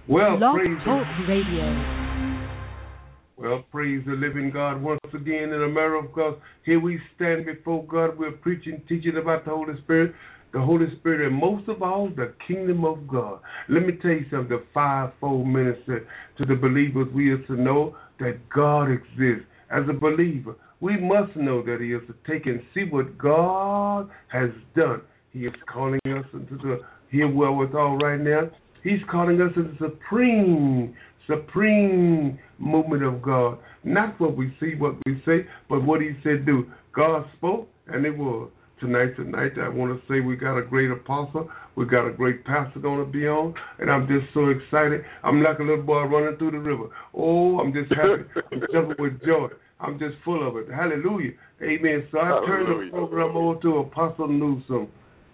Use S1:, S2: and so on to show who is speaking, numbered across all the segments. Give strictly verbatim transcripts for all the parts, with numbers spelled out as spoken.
S1: Well,
S2: Blog
S1: praise
S2: Talk
S1: the,
S2: Radio.
S1: well, praise the living God once again in America, because here we stand before God. We're preaching, teaching about the Holy Spirit, the Holy Spirit, and most of all, the kingdom of God. Let me tell you something, the fivefold ministry to the believers, we are to know that God exists. As a believer, we must know that He is to take and see what God has done. He is calling us into the here wherewithal right now. He's calling us into the supreme, supreme movement of God. Not what we see, what we say, but what He said do. God spoke, and it was. Tonight, tonight, I want to say we got a great apostle. We got a great pastor going to be on, and I'm just so excited. I'm like a little boy running through the river. Oh, I'm just happy. I'm jumping with joy. I'm just full of it. Hallelujah. Amen. So I
S3: Hallelujah.
S1: turn the program over to Apostle Newsom.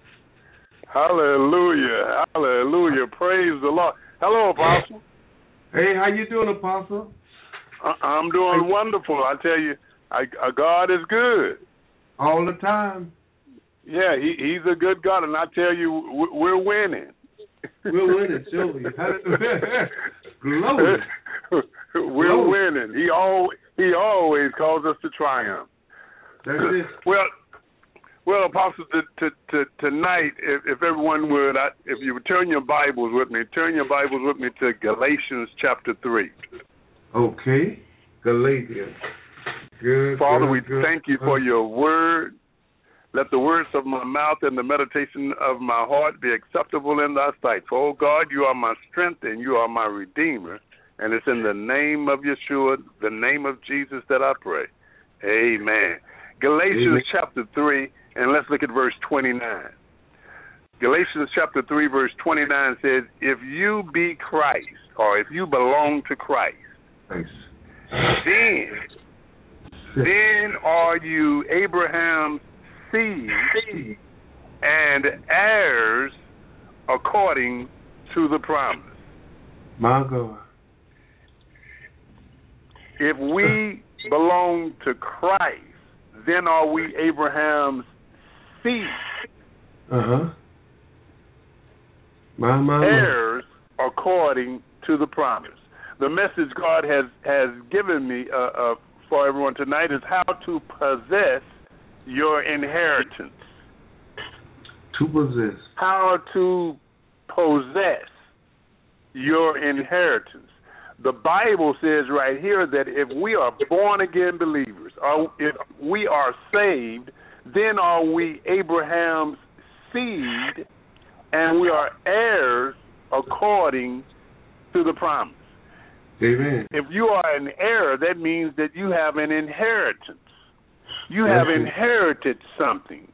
S3: Hallelujah. Hallelujah. Praise the Lord. Hello, Apostle.
S1: Hey, how you doing, Apostle?
S3: I- I'm doing wonderful. I tell you, I, uh, God is good.
S1: All the time.
S3: Yeah, he, He's a good God, and I tell you, w- we're winning.
S1: We're winning, surely. Hallelujah. Glory.
S3: We're
S1: Glory.
S3: winning. He always, he always calls us to triumph.
S1: That's it.
S3: Well, well, Apostle, to, to, to, tonight, if, if everyone would, I, if you would turn your Bibles with me, turn your Bibles with me to Galatians chapter three.
S1: Okay. Galatians. Good.
S3: Father,
S1: good,
S3: we
S1: good.
S3: thank you for your word. Let the words of my mouth and the meditation of my heart be acceptable in thy sight. For, oh God, you are my strength and you are my redeemer. And it's in the name of Yeshua, the name of Jesus, that I pray. Amen. Galatians
S1: Amen.
S3: chapter three, and let's look at verse twenty-nine. Galatians chapter three, verse twenty-nine says, if you be Christ, or if you belong to Christ,
S1: Nice.
S3: then, then are you Abraham's seed and heirs according to the promise.
S1: My God.
S3: If we belong to Christ, then are we Abraham's seed,
S1: Uh-huh. My, my, my.
S3: heirs according to the promise. The message God has, has given me uh, uh, for everyone tonight is how to possess your inheritance.
S1: To possess.
S3: How to possess your inheritance. The Bible says right here that if we are born-again believers, or if we are saved, then are we Abraham's seed, and we are heirs according to the promise.
S1: Amen.
S3: If you are an heir, that means that you have an inheritance. You have
S1: Yes, sir.
S3: inherited something.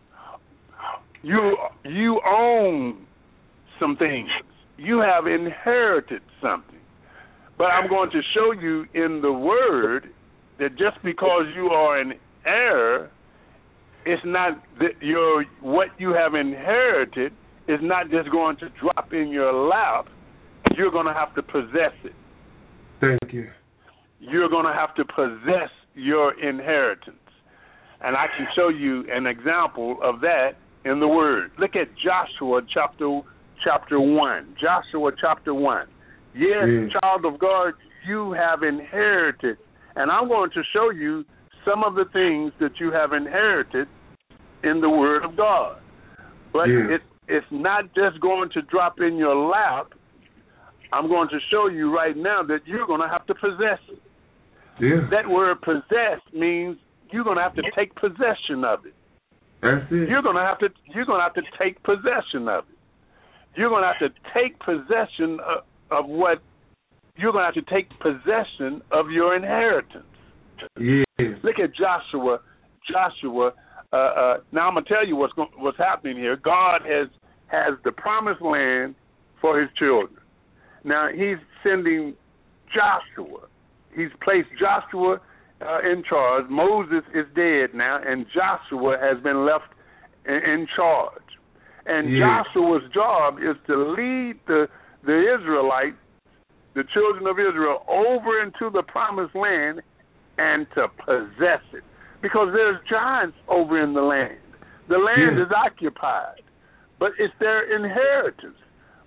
S3: You you own some things. You have inherited something. But I'm going to show you in the Word that just because you are an heir, it's not that your what you have inherited is not just going to drop in your lap. You're going to have to possess it.
S1: Thank you.
S3: You're going to have to possess your inheritance. And I can show you an example of that in the Word. Look at Joshua chapter chapter one. Joshua chapter one. Yes,
S1: Yeah.
S3: child of God, you have inherited. And I'm going to show you some of the things that you have inherited in the Word of God. But
S1: Yeah.
S3: it, it's not just going to drop in your lap. I'm going to show you right now that you're going to have to possess it.
S1: Yeah.
S3: That word possess means you're going to have to take possession of it.
S1: That's it.
S3: You're going to have to you're going to have to take possession of it. You're going to have to take possession of, of what you're going to have to take possession of your inheritance.
S1: Yes.
S3: Look at Joshua. Joshua. Uh, uh, now I'm going to tell you what's go- what's happening here. God has has the promised land for His children. Now He's sending Joshua. He's placed Joshua uh, in charge. Moses is dead now, and Joshua has been left in, in charge. And
S1: Yeah.
S3: Joshua's job is to lead the the Israelites, the children of Israel, over into the promised land and to possess it. Because there's giants over in the land. The land
S1: Yeah.
S3: is occupied, but it's their inheritance.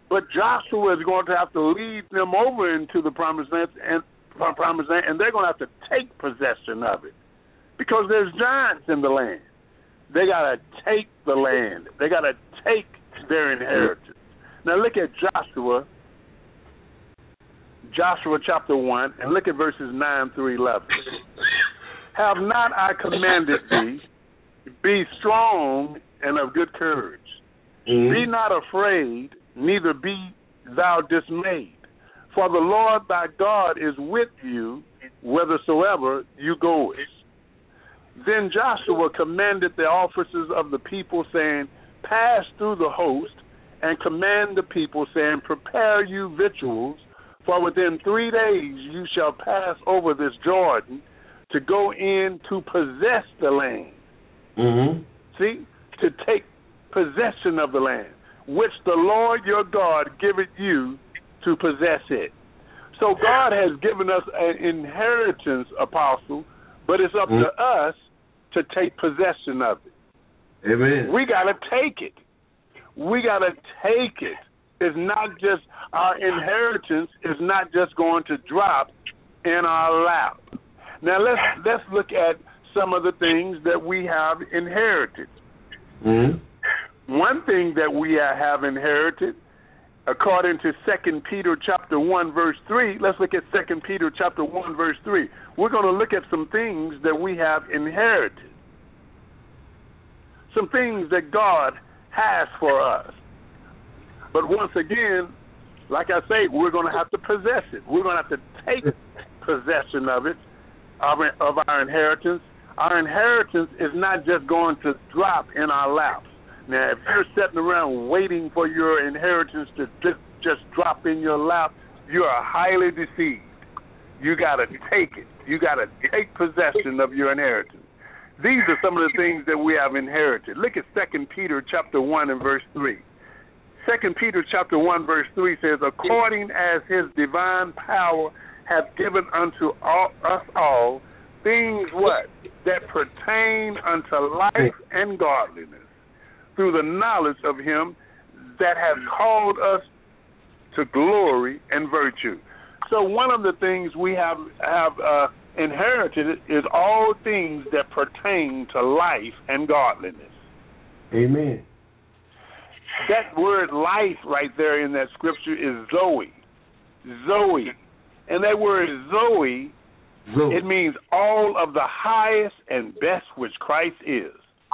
S3: But Joshua is going to have to lead them over into the promised land, and promised land, and they're going to have to take possession of it because there's giants in the land. They got to take the land. They got to take their inheritance. Now look at Joshua, Joshua chapter one, and look at verses nine through eleven. Have not I commanded thee, be strong and of good courage. Mm-hmm. Be not afraid, neither be thou dismayed. For the Lord thy God is with you whithersoever you goest. Then Joshua commanded the officers of the people, saying, pass through the host, and command the people, saying, prepare you victuals, for within three days you shall pass over this Jordan to go in to possess the land.
S1: Mm-hmm.
S3: See? To take possession of the land, which the Lord your God giveth you to possess it. So God has given us an inheritance, Apostle, but it's up mm-hmm. to us to take possession of it.
S1: Amen.
S3: We got to take it. We got to take it. It's not just, our inheritance is not just going to drop in our lap. Now let's let's look at some of the things that we have inherited.
S1: Mm-hmm.
S3: One thing that we have inherited, according to Second Peter chapter one, verse three, let's look at Second Peter chapter one, verse three. We're going to look at some things that we have inherited. Some things that God has for us. But once again, like I say, we're going to have to possess it. We're going to have to take possession of it, of, of our inheritance. Our inheritance is not just going to drop in our laps. Now, if you're sitting around waiting for your inheritance to just, just drop in your lap, you are highly deceived. You got to take it. You got to take possession of your inheritance. These are some of the things that we have inherited. Look at Second Peter chapter one and verse three. Second Peter chapter one, verse three says, according as his divine power hath given unto all, us all things what? That pertain unto life and godliness, through the knowledge of him that hath called us to glory and virtue. So one of the things we have have uh, inherited is all things that pertain to life and godliness.
S1: Amen.
S3: That word life right there in that scripture is Zoe. Zoe. And that word Zoe, Zoe, it means all of the highest and best which Christ is.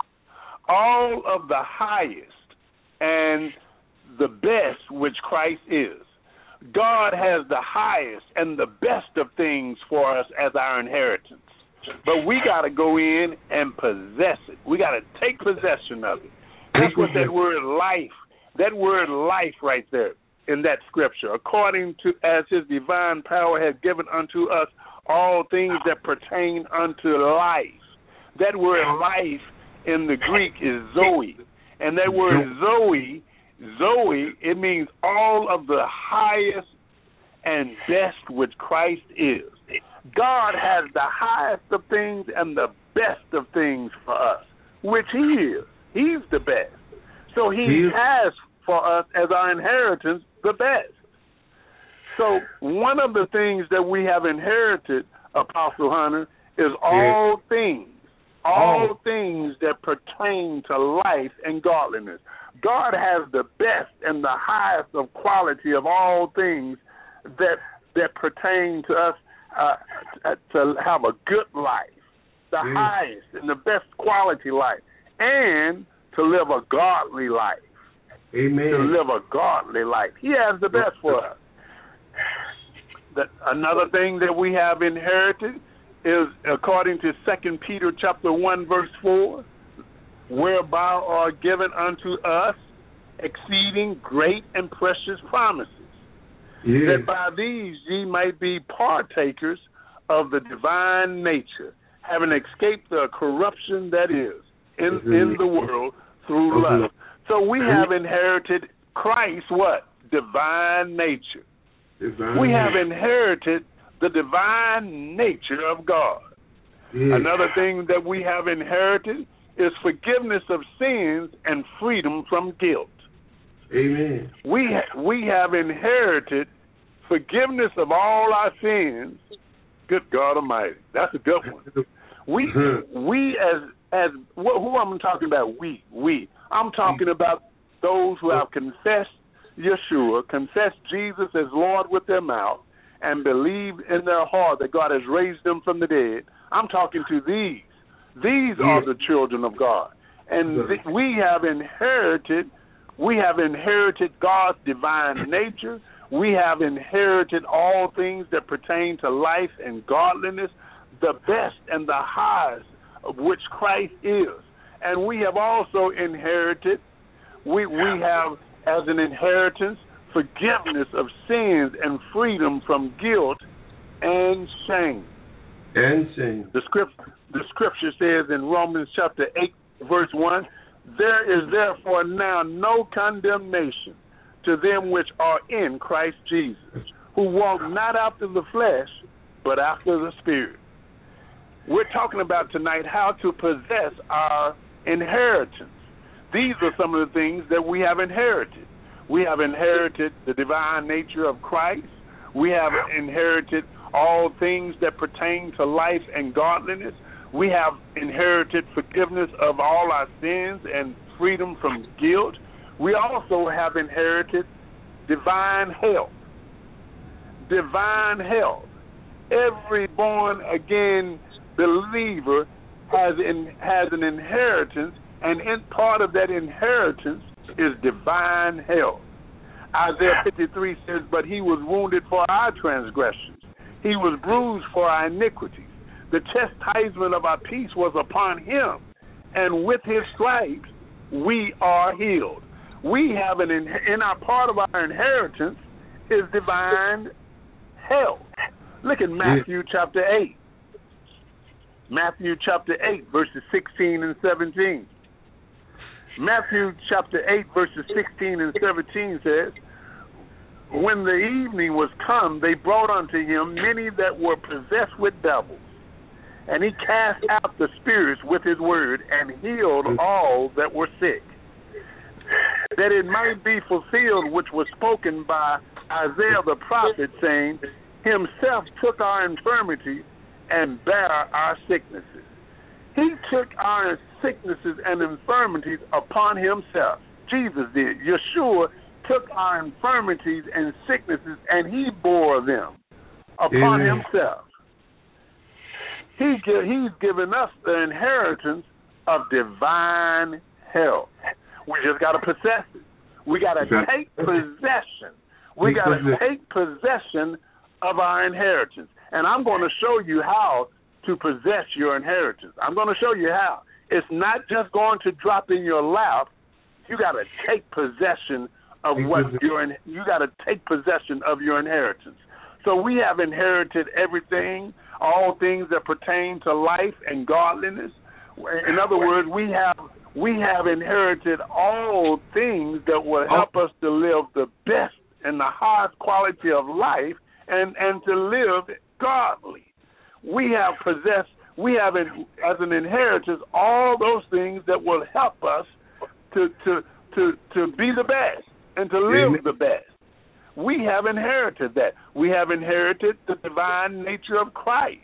S3: All of the highest and the best which Christ is. God has the highest and the best of things for us as our inheritance. But we got to go in and possess it. We got to take possession of it. That's what that word life, that word life right there in that scripture. According to as his divine power has given unto us all things that pertain unto life. That word life in the Greek is Zoe. And that word Zoe, Zoe, it means all of the highest and best which Christ is. God has the highest of things and the best of things for us, which he is. He's the best. So he, he has for us as our inheritance the best. So one of the things that we have inherited, Apostle Hunter, is all yes. things, all oh. things that pertain to life and godliness. God has the best and the highest of quality of all things that that pertain to us uh, to have a good life, the yes. highest and the best quality life, and to live a godly life.
S1: Amen.
S3: To live a godly life. He has the best for us. That another thing that we have inherited is according to Second Peter chapter one, verse four, whereby are given unto us exceeding great and precious promises, yes. that by these ye might be partakers of the divine nature, having escaped the corruption that is in, mm-hmm. in the world through mm-hmm. love. So we have inherited Christ's what? Divine nature.
S1: Divine.
S3: We have inherited the divine nature of God.
S1: Yes.
S3: Another thing that we have inherited is forgiveness of sins and freedom from guilt.
S1: Amen.
S3: We ha- we have inherited forgiveness of all our sins. Good God Almighty, that's a good one. We we as as wh- who am I talking about? We we. I'm talking about those who have confessed Yeshua, confessed Jesus as Lord with their mouth, and believe in their heart that God has raised them from the dead. I'm talking to these. These are the children of God, and th- we have inherited. We have inherited God's divine nature. We have inherited all things that pertain to life and godliness, the best and the highest of which Christ is. And we have also inherited, we we have as an inheritance forgiveness of sins and freedom from guilt and shame.
S1: And shame.
S3: The script, the scripture says in Romans chapter eight, verse one, there is therefore now no condemnation to them which are in Christ Jesus, who walk not after the flesh, but after the Spirit. We're talking about tonight how to possess our inheritance. These are some of the things that we have inherited. We have inherited the divine nature of Christ. We have inherited all things that pertain to life and godliness. We have inherited forgiveness of all our sins and freedom from guilt. We also have inherited divine health. Divine health. Every born-again believer has in, has an inheritance, and in part of that inheritance is divine health. Isaiah fifty-three says, but he was wounded for our transgressions. He was bruised for our iniquities. The chastisement of our peace was upon him, and with his stripes we are healed. We have an in, in our part of our inheritance is divine health. Look at Matthew chapter eight. Matthew chapter eight, verses sixteen and seventeen. Matthew chapter eight, verses sixteen and seventeen says, when the evening was come, they brought unto him many that were possessed with devils, and he cast out the spirits with his word, and healed all that were sick, that it might be fulfilled which was spoken by Isaiah the prophet, saying, himself took our infirmities and bare our sicknesses. He took our sicknesses and infirmities upon himself. Jesus did. Yeshua took our infirmities and sicknesses, and he bore them upon Amen. Himself. He, he's given us the inheritance of divine health. We just got to possess it. We got to take possession. We got to take possession of our inheritance. And I'm going to show you how to possess your inheritance. I'm going to show you how. It's not just going to drop in your lap. You got to take possession of what you're in. You got to take possession of your inheritance. So we have inherited everything, all things that pertain to life and godliness. In other words, we have we have inherited all things that will help us to live the best and the highest quality of life, and, and to live godly. We have possessed, we have in, as an inheritance all those things that will help us to to to, to be the best and to live Amen. The best. We have inherited that. We have inherited the divine nature of Christ.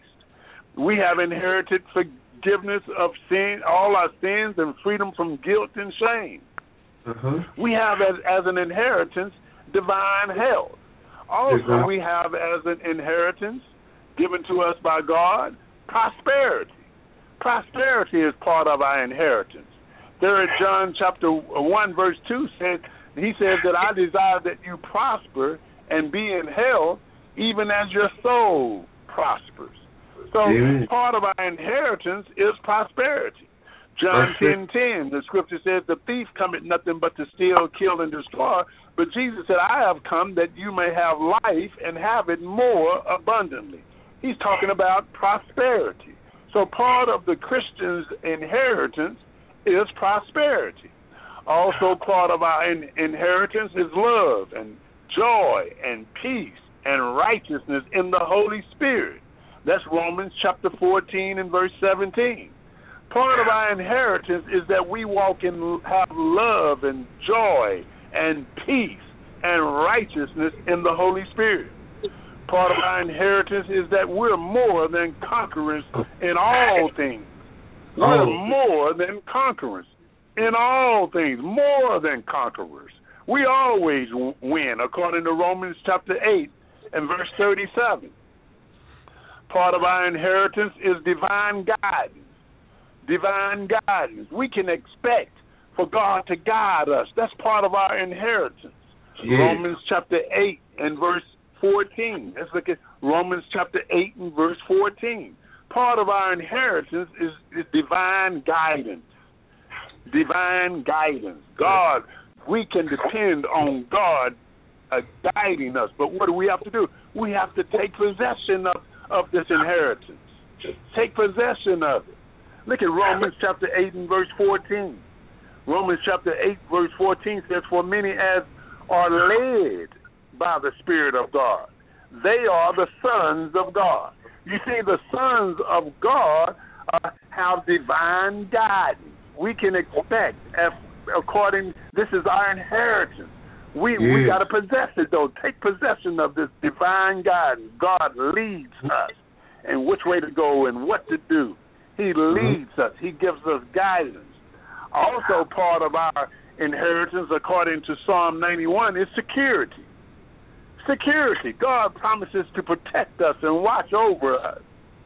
S3: We have inherited forgiveness of sin, all our sins, and freedom from guilt and shame. Uh-huh. We have as, as an inheritance divine health. Also, exactly. we have as an inheritance given to us by God prosperity. Prosperity is part of our inheritance. Third John chapter one verse two says, he says that I desire that you prosper and be in health, even as your soul prospers. So Amen. Part of our inheritance is prosperity. John ten ten, the scripture says, the thief cometh nothing but to steal, kill, and destroy. But Jesus said, I have come that you may have life and have it more abundantly. He's talking about prosperity. So part of the Christian's inheritance is prosperity. Also part of our in- inheritance is love and joy and peace and righteousness in the Holy Spirit. That's Romans chapter fourteen and verse seventeen. Part of our inheritance is that we walk in, have love and joy and peace and righteousness in the Holy Spirit. Part of our inheritance is that we're more than conquerors in all things. We're more than conquerors in all things, more than conquerors. We always win, according to Romans chapter eight and verse thirty-seven. Part of our inheritance is divine guidance. Divine guidance. We can expect for God to guide us. That's part of our inheritance. Yeah. Romans chapter eight and verse fourteen. Let's look at Romans chapter eight and verse fourteen. Part of our inheritance is, is divine guidance. Divine guidance. God, we can depend on God uh, guiding us. But what do we have to do? We have to take possession of, of this inheritance. Take possession of it. Look at Romans chapter eight and verse fourteen. Romans chapter eight verse fourteen says, for many as are led by the Spirit of God, they are the sons of God. You see, the sons of God uh, have divine guidance. We can expect, if, according, this is our inheritance. We yes. we got to possess it, though. Take possession of this divine guidance. God leads us and which way to go and what to do. He leads us. He gives us guidance. Also, part of our inheritance, according to Psalm ninety-one, is security. Security. God promises to protect us and watch over us.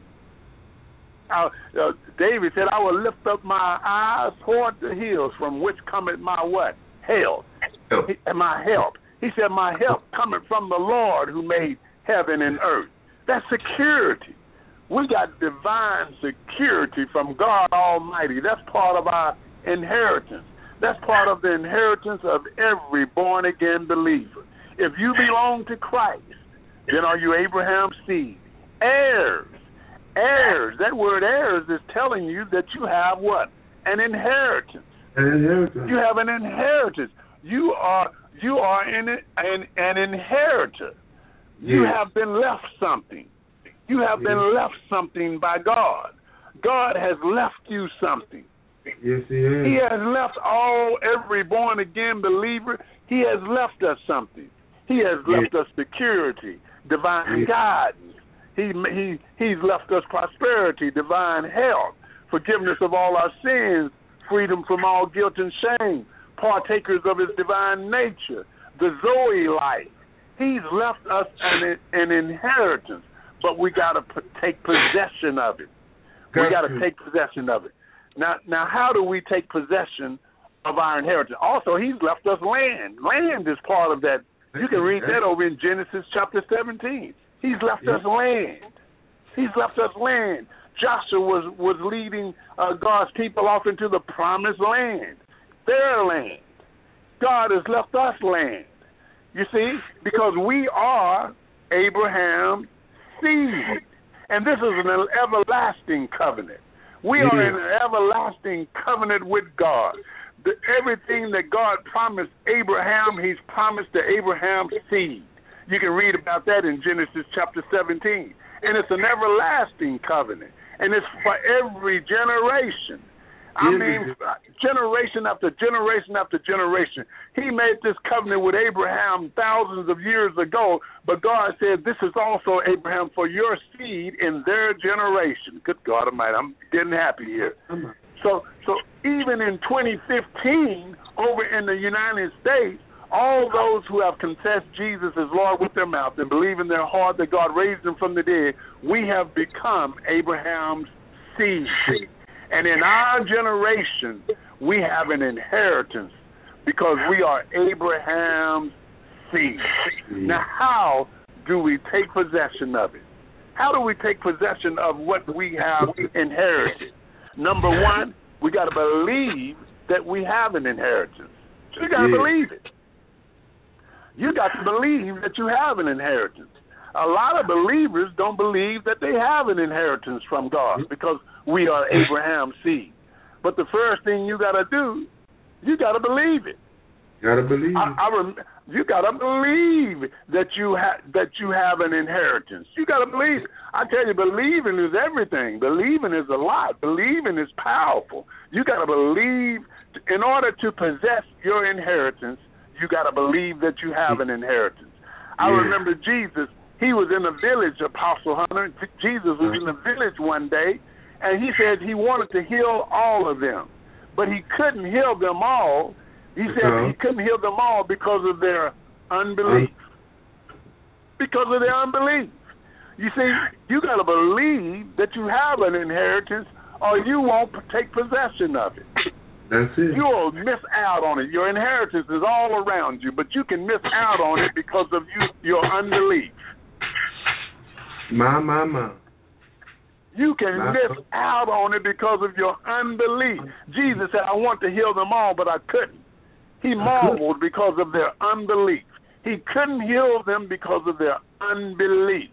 S3: Uh, uh, David said, I will lift up my eyes toward the hills, from which cometh my what? Help. He, my help. He said, my help cometh from the Lord who made heaven and earth. That's security. We got divine security from God Almighty. That's part of our inheritance. That's part of the inheritance of every born-again believer. If you belong to Christ, then are you Abraham's seed? Heirs. Heirs. That word heirs is telling you that you have what? An inheritance.
S1: An inheritance.
S3: You have an inheritance. You are you are an an, an inheritor. You yes. have been left something. You have yes. been left something by God. God has left you something.
S1: Yes, He has.
S3: He has left all every born again believer. He has left us something. He has left yes. us security, divine yes. guidance. He he he's left us prosperity, divine health, forgiveness of all our sins, freedom from all guilt and shame, partakers of His divine nature, the Zoe life. He's left us an, an inheritance, but we got to p- take possession of it. We got to take possession of it. Now, now, how do we take possession of our inheritance? Also, He's left us land. Land is part of that. You can read that over in Genesis chapter seventeen. He's left us land. He's left us land. Joshua was, was leading uh, God's people off into the promised land, their land. God has left us land. You see, because we are Abraham's seed. And this is an everlasting covenant. We are in an everlasting covenant with God. The, everything that God promised Abraham, He's promised to Abraham's seed. You can read about that in Genesis chapter seventeen. And it's an everlasting covenant. And it's for every generation. I mean, generation after generation after generation. He made this covenant with Abraham thousands of years ago, but God said, this is also, Abraham, for your seed in their generation. Good God Almighty, I'm getting happy here. So, so even in twenty fifteen, over in the United States, all those who have confessed Jesus as Lord with their mouth and believe in their heart that God raised Him from the dead, we have become Abraham's seed. And in our generation, we have an inheritance because we are Abraham's seed. Now, how do we take possession of it? How do we take possession of what we have inherited? Number one, we got to believe that we have an inheritance. You got to yeah. believe it. You got to believe that you have an inheritance. A lot of believers don't believe that they have an inheritance from God because we are Abraham's seed. But the first thing you got to do, you got to believe it.
S1: Got to believe
S3: I, I rem- you got to believe that you have that you have an inheritance. You got to believe it. I tell you, believing is everything. Believing is a lot. Believing is powerful. You got to believe. In order to possess your inheritance, you got to believe that you have an inheritance. I
S1: yeah.
S3: remember Jesus, he was in a village, Apostle Hunter. Jesus was in a village one day, and he said he wanted to heal all of them, but he couldn't heal them all. He said uh-huh. he couldn't heal them all because of their unbelief. Uh-huh. Because of their unbelief. You see, you got to believe that you have an inheritance, or you won't take possession of it.
S1: That's it.
S3: You'll miss out on it. Your inheritance is all around you, but you can miss out on it because of you, your unbelief.
S1: My, my, my.
S3: You can
S1: my
S3: miss my. out on it because of your unbelief. Jesus said, I want to heal them all, but I couldn't. He marveled because of their unbelief. He couldn't heal them because of their unbelief.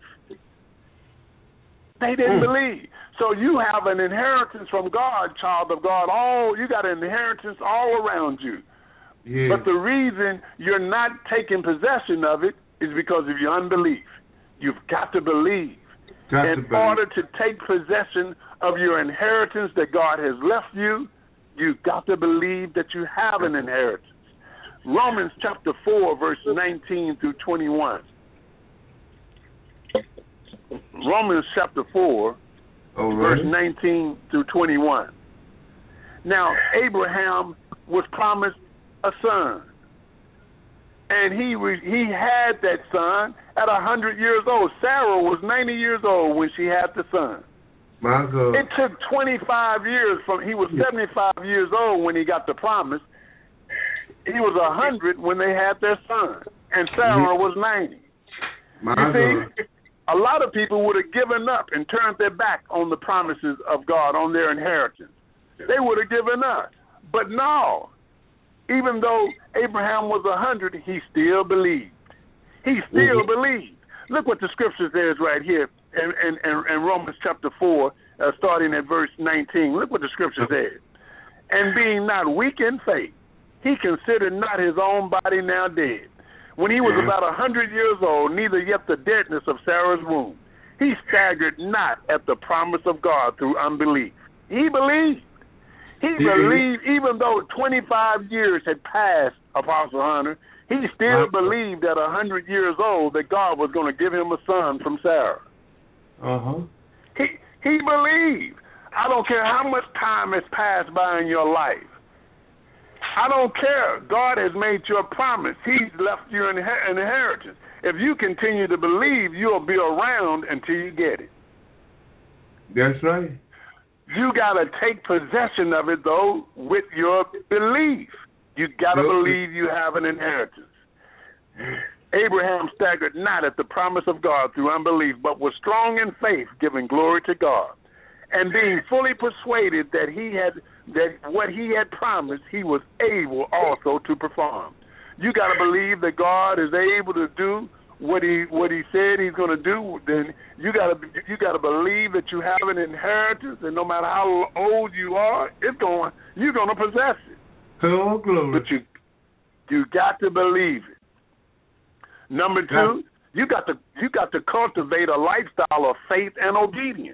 S3: They didn't mm. believe. So you have an inheritance from God, child of God. All you got an inheritance all around you.
S1: Yeah.
S3: But the reason you're not taking possession of it is because of your unbelief. You've got to believe.
S1: Got
S3: in
S1: to believe.
S3: order to take possession of your inheritance that God has left you, you've got to believe that you have an inheritance. Romans chapter four, verse nineteen through twenty-one. Romans chapter four,
S1: right.
S3: verse nineteen through twenty-one. Now, Abraham was promised a son, and he was, he had that son at a hundred years old. Sarah was ninety years old when she had the son.
S1: My God.
S3: It took twenty-five years from he was seventy-five years old when he got the promise. He was a hundred when they had their son, and Sarah was ninety.
S1: My
S3: you see,
S1: God.
S3: A lot of people would have given up and turned their back on the promises of God, on their inheritance. They would have given up. But no, even though Abraham was a hundred, he still believed. He still mm-hmm. believed. Look what the scripture says right here in, in, in Romans chapter four, uh, starting at verse nineteen. Look what the scripture says. And being not weak in faith, he considered not his own body now dead, when he was mm-hmm. about a hundred years old, neither yet the deadness of Sarah's womb. He staggered not at the promise of God through unbelief. He believed. He mm-hmm. believed, even though twenty-five years had passed, Apostle Hunter, he still uh-huh. believed at a hundred years old that God was going to give him a son from Sarah.
S1: Uh-huh.
S3: He, he believed. I don't care how much time has passed by in your life. I don't care. God has made you a promise. He's left you an inheritance. If you continue to believe, you'll be around until you get it.
S1: That's right. You
S3: got to take possession of it, though, with your belief. You got to believe you have an inheritance. Abraham staggered not at the promise of God through unbelief, but was strong in faith, giving glory to God, and being fully persuaded that he had that what he had promised, he was able also to perform. You got to believe that God is able to do what he what he said he's going to do. Then you got to you got to believe that you have an inheritance, and no matter how old you are, it's going you're going to possess it.
S1: Oh, glory!
S3: But you you got to believe it. Number two, you got to you got to cultivate a lifestyle of faith and obedience.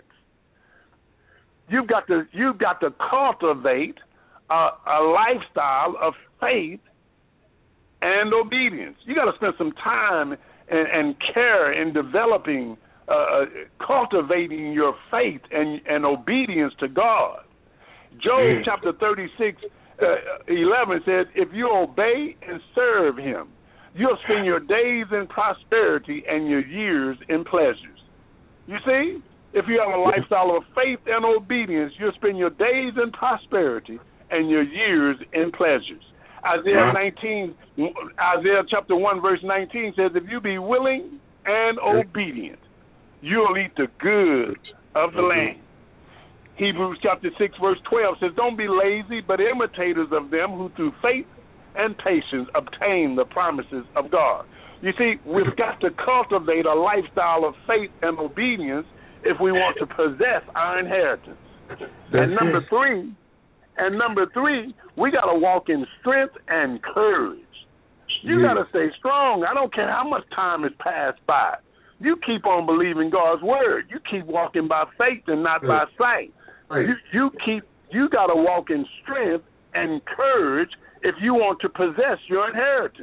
S3: You've got to you've got to cultivate a, a lifestyle of faith and obedience. You got to spend some time and, and care in developing, uh, cultivating your faith and, and obedience to God. Job mm. chapter thirty-six, uh, eleven says, "If you obey and serve Him, you'll spend your days in prosperity and your years in pleasures." You see? If you have a lifestyle of faith and obedience, you'll spend your days in prosperity and your years in pleasures. Isaiah nineteen, Isaiah chapter one, verse nineteen says, "If you be willing and obedient, you'll eat the good of the land." Hebrews chapter six, verse twelve says, "Don't be lazy, but imitators of them who through faith and patience obtain the promises of God." You see, we've got to cultivate a lifestyle of faith and obedience if we want to possess our inheritance. That's and number it. three, and number three, we got to walk in strength and courage. You yeah. got to stay strong. I don't care how much time has passed by. You keep on believing God's word. You keep walking by faith and not right. by sight. Right. You, you keep. You got to walk in strength and courage if you want to possess your inheritance.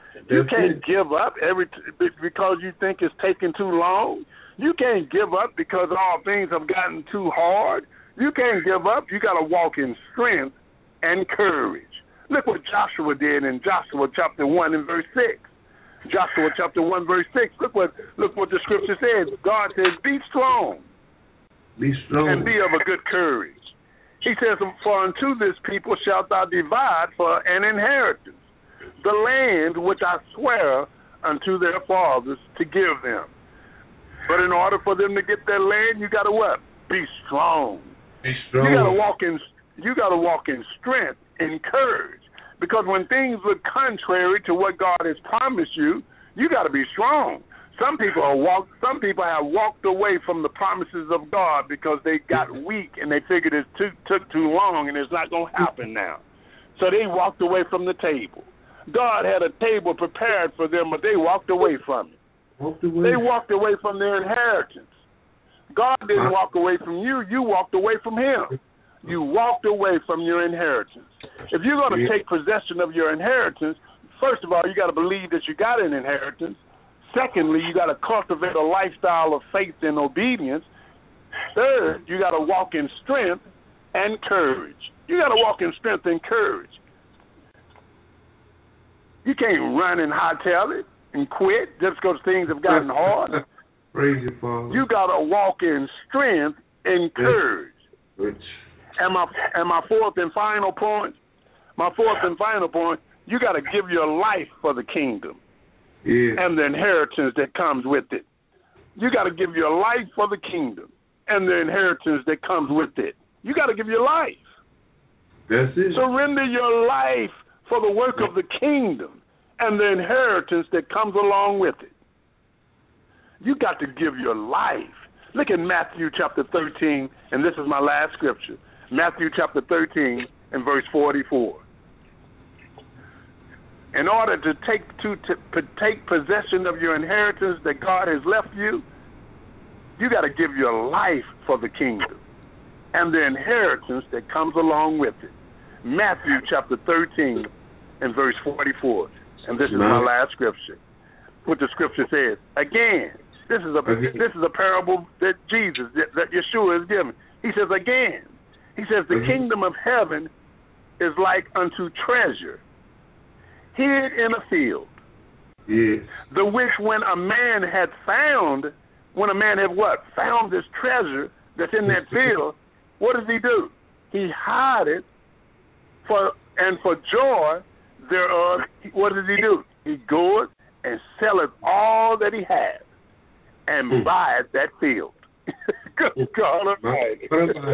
S3: You can't give up every t- because you think it's taking too long. You can't give up because all things have gotten too hard. You can't give up. You got to walk in strength and courage. Look what Joshua did in Joshua chapter one and verse six. Joshua chapter one verse six. Look what look what the scripture says. God says, "Be strong,
S1: be strong,
S3: and be of a good courage." He says, "For unto this people shalt thou divide for an inheritance the land which I swear unto their fathers to give them." But in order for them to get their land, you got to what? Be strong.
S1: Be strong.
S3: You got to walk in. You got to walk in strength and courage. Because when things look contrary to what God has promised you, you got to be strong. Some people are walk. Some people have walked away from the promises of God because they got weak and they figured it took took too long and it's not going to happen now. So they walked away from the table. God had a table prepared for them, but they walked away from it.
S1: Walked away.
S3: They walked away from their inheritance. God didn't walk away from you. You walked away from Him. You walked away from your inheritance. If you're going to yeah. take possession of your inheritance, first of all, you got to believe that you got an inheritance. Secondly, you got to cultivate a lifestyle of faith and obedience. Third, you got to walk in strength and courage. You got to walk in strength and courage. You can't run and hightail it and quit just because things have gotten hard.
S1: Praise you, Father.
S3: You got to walk in strength and courage.
S1: Which?
S3: And my and my fourth and final point, my fourth and final point, you got to give your life for the kingdom
S1: yeah.
S3: and the inheritance that comes with it. You got to give your life for the kingdom and the inheritance that comes with it. You got to give your life.
S1: That's it.
S3: Surrender your life for the work of the kingdom and the inheritance that comes along with it. You got to give your life. Look at Matthew chapter thirteen, and this is my last scripture. Matthew chapter thirteen and verse forty-four. In order to take to, to take possession of your inheritance that God has left you, you got to give your life for the kingdom and the inheritance that comes along with it. Matthew chapter thirteen and verse forty-four. And this is my last scripture. What the scripture says. Again, this is a this is a parable that Jesus, that, that Yeshua is giving. He says again, he says, the kingdom of heaven is like unto treasure hid in a field.
S1: Yes.
S3: The which when a man had found, when a man had what? Found this treasure that's in that field, what does he do? He hide it for and for joy thereof, what does he do? He goeth and selleth all that he has and mm. buyeth that field. Good God Almighty.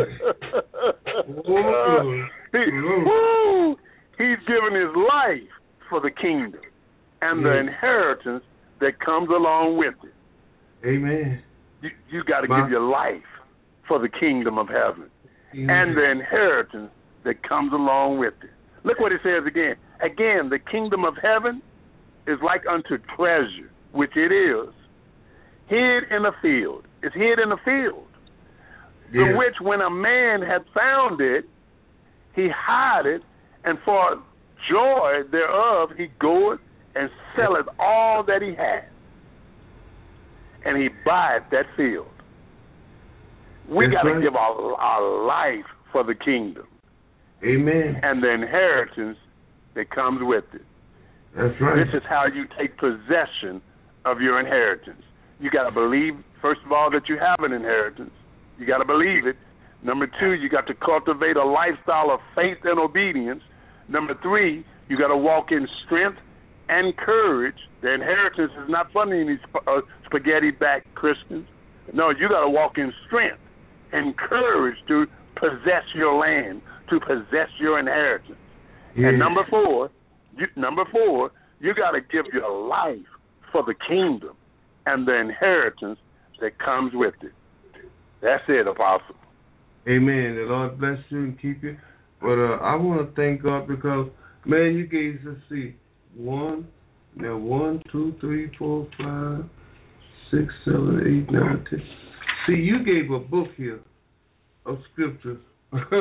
S3: he, woo, he's given his life for the kingdom and yeah. the inheritance that comes along with it.
S1: Amen.
S3: You, you got to give your life for the kingdom of heaven Amen. And the inheritance that comes along with it. Look what it says again. Again, the kingdom of heaven is like unto treasure, which it is, hid in a field. It's hid in a field. Yeah. The which when a man had found it, he hid it, and for joy thereof he goeth and selleth all that he has, and he buyeth that field. We got to right. give our, our life for the kingdom.
S1: Amen.
S3: And the inheritance that comes with it.
S1: That's right.
S3: This is how you take possession of your inheritance. You got to believe, first of all, that you have an inheritance. You got to believe it. Number two, you got to cultivate a lifestyle of faith and obedience. Number three, you got to walk in strength and courage. The inheritance is not for any uh, spaghetti-backed Christians. No, you got to walk in strength and courage to possess your land, to possess your inheritance. Yeah. And number four, you, number four, you got to give your life for the kingdom and the inheritance that comes with it. That's it, Apostle.
S1: Amen. The Lord bless you and keep you. But uh, I want to thank God because, man, you gave us, let's see, one, now one, two, three, four, five, six, seven, eight, nine, ten. See, you gave a book here of scriptures.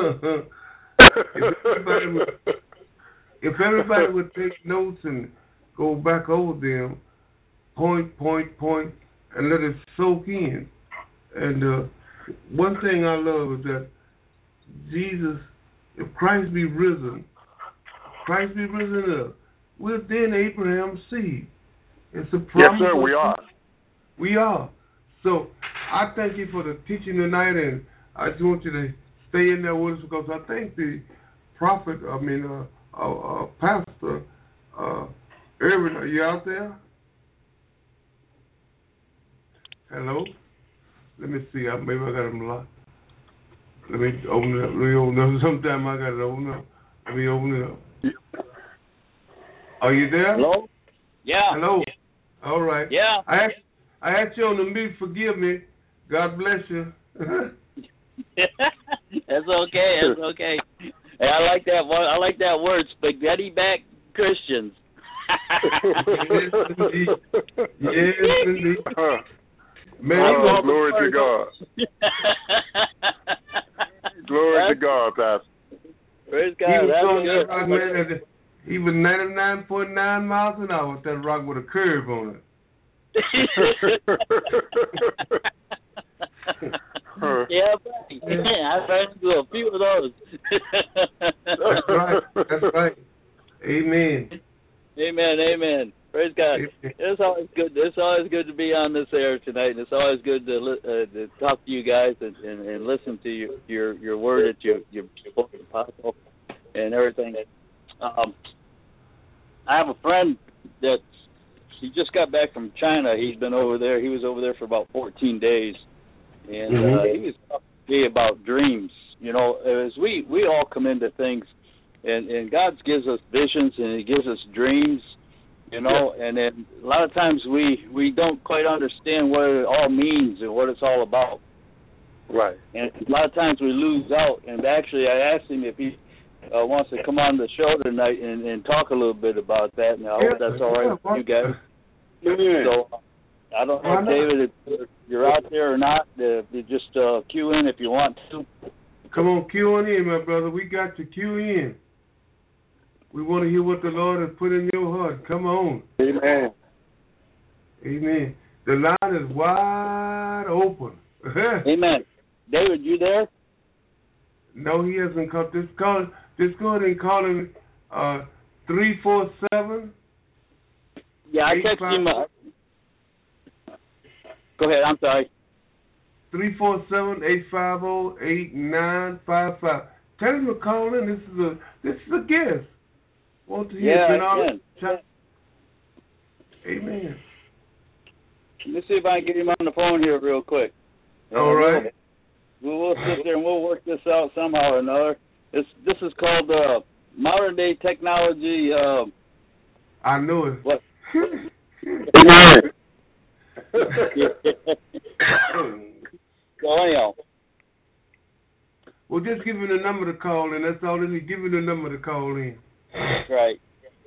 S1: if, everybody would, if everybody would take notes and go back over them, point, point, point, and let it soak in. And uh, one thing I love is that Jesus, if Christ be risen, Christ be risen up, we're then Abraham's seed. It's a promise.
S3: Yes, sir, we are.
S1: We are. So I thank you for the teaching tonight, and I just want you to stay in there with us because I think the prophet, I mean, uh, uh, uh, Pastor uh, Irvin, are you out there? Hello? Let me see. I, maybe I got him locked. Let me open it up. Let me open it up. Sometime I got to open it up. Let me open it up. Are you there?
S2: Hello? Yeah.
S1: Hello? All right.
S2: Yeah.
S1: I asked, I asked you on the mute. Forgive me. God bless you.
S2: That's okay. That's okay. Hey, I like that one. I like that word, spaghetti back Christians.
S1: Yes, indeed. Yes, indeed. Man,
S3: oh, glory to God. Glory to God, Pastor.
S2: Praise God.
S1: He was,
S2: That's
S1: on
S2: good.
S1: that rock, man, he was ninety-nine point nine miles an hour with that rock with a curve on it.
S2: Yeah, buddy. I've run into a few of those.
S1: That's right. That's right. Amen.
S2: Amen. Amen. Praise God.
S1: Amen.
S2: It's always good. It's always good to be on this air tonight, and it's always good to, li- uh, to talk to you guys and, and, and listen to your your, your word that you you spoke, apostle, and everything. Um, I have a friend that he just got back from China. He's been over there. He was over there for about fourteen days, and
S1: Mm-hmm.
S2: uh, he was talking to me about dreams. You know, as we we all come into things, and and God gives us visions and He gives us dreams. You know, yeah. And then a lot of times we, we don't quite understand what it all means and what it's all about.
S3: Right.
S2: And a lot of times we lose out. And actually, I asked him if he uh, wants to come on the show tonight and, and talk a little bit about that. And I
S1: yeah,
S2: hope that's all right
S1: yeah,
S2: with you guys.
S3: Yeah.
S2: So I don't know, David, if you're out there or not. Uh, you just uh, cue in if you want to.
S1: Come on, cue on in, my brother. We got to cue in. We want to hear what the Lord has put in your heart. Come on.
S3: Amen.
S1: Amen. The line is wide open.
S2: Amen. David, you there?
S1: No, he hasn't come. Just call. Just go ahead and call him. Uh, three four seven.
S2: Yeah, I texted him. Uh, go ahead. I'm sorry.
S1: Three four seven eight five zero eight nine five five. Tell him to call in. This is a. This is a guest. Want to hear
S2: yeah,
S1: yeah. Amen.
S2: Let me see if I can get him on the phone here real quick.
S1: All uh, right.
S2: We'll, we'll sit there and we'll work this out somehow or another. This this is called uh, modern day technology. Uh,
S1: I know it.
S2: What? So anyhow.
S1: Well, just give him the number to call in. That's all it is. Give him the number to call in.
S2: That's right.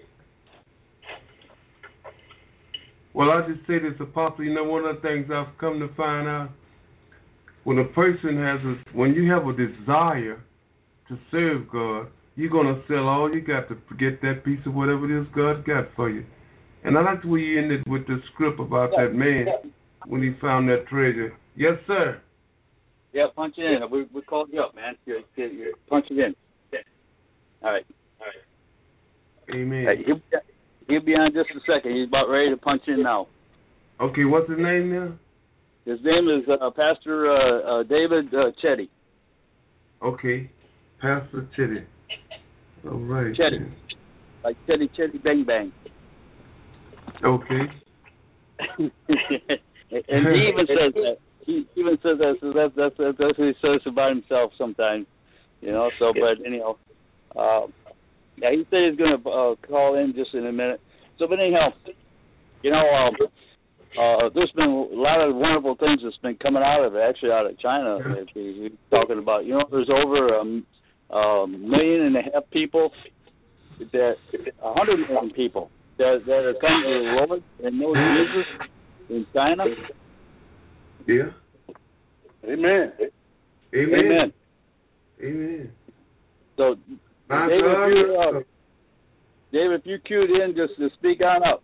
S1: Well, I just say this, Apostle. You know, one of the things I've come to find out, when a person has a, when you have a desire to serve God, you're gonna sell all you got to get that piece of whatever it is God got for you. And I like the way you ended with the script about yeah, that man yeah. when he found that treasure. Yes, sir.
S2: Yeah, punch it in. We we called you up, man. You're, you're, punch it in. Yeah. All right. All right.
S1: Amen.
S2: Hey, he'll, he'll be on just a second. He's about ready to punch in now.
S1: Okay, what's his name now?
S2: His name is uh, Pastor uh, uh, David uh, Chetty.
S1: Okay, Pastor Chetty. All right.
S2: Chetty. Man. Like Chetty Chetty Bang Bang.
S1: Okay.
S2: And he even says that. He even says that. So that's, that's, that's, that's what he says about himself sometimes. You know, so, but anyhow. Uh, Yeah, he said he's going to uh, call in just in a minute. So, but anyhow, you know, um, uh, there's been a lot of wonderful things that's been coming out of it, actually out of China. He's talking about, you know, there's over a um, um, million and a half people, that a hundred million people that, that are coming to the Lord and know Jesus in China.
S1: Yeah.
S3: Amen.
S1: Amen.
S2: Amen.
S1: Amen.
S2: So,
S1: My
S2: David,
S1: God,
S2: if you're, uh, David, if you queued in, just, just speak on up.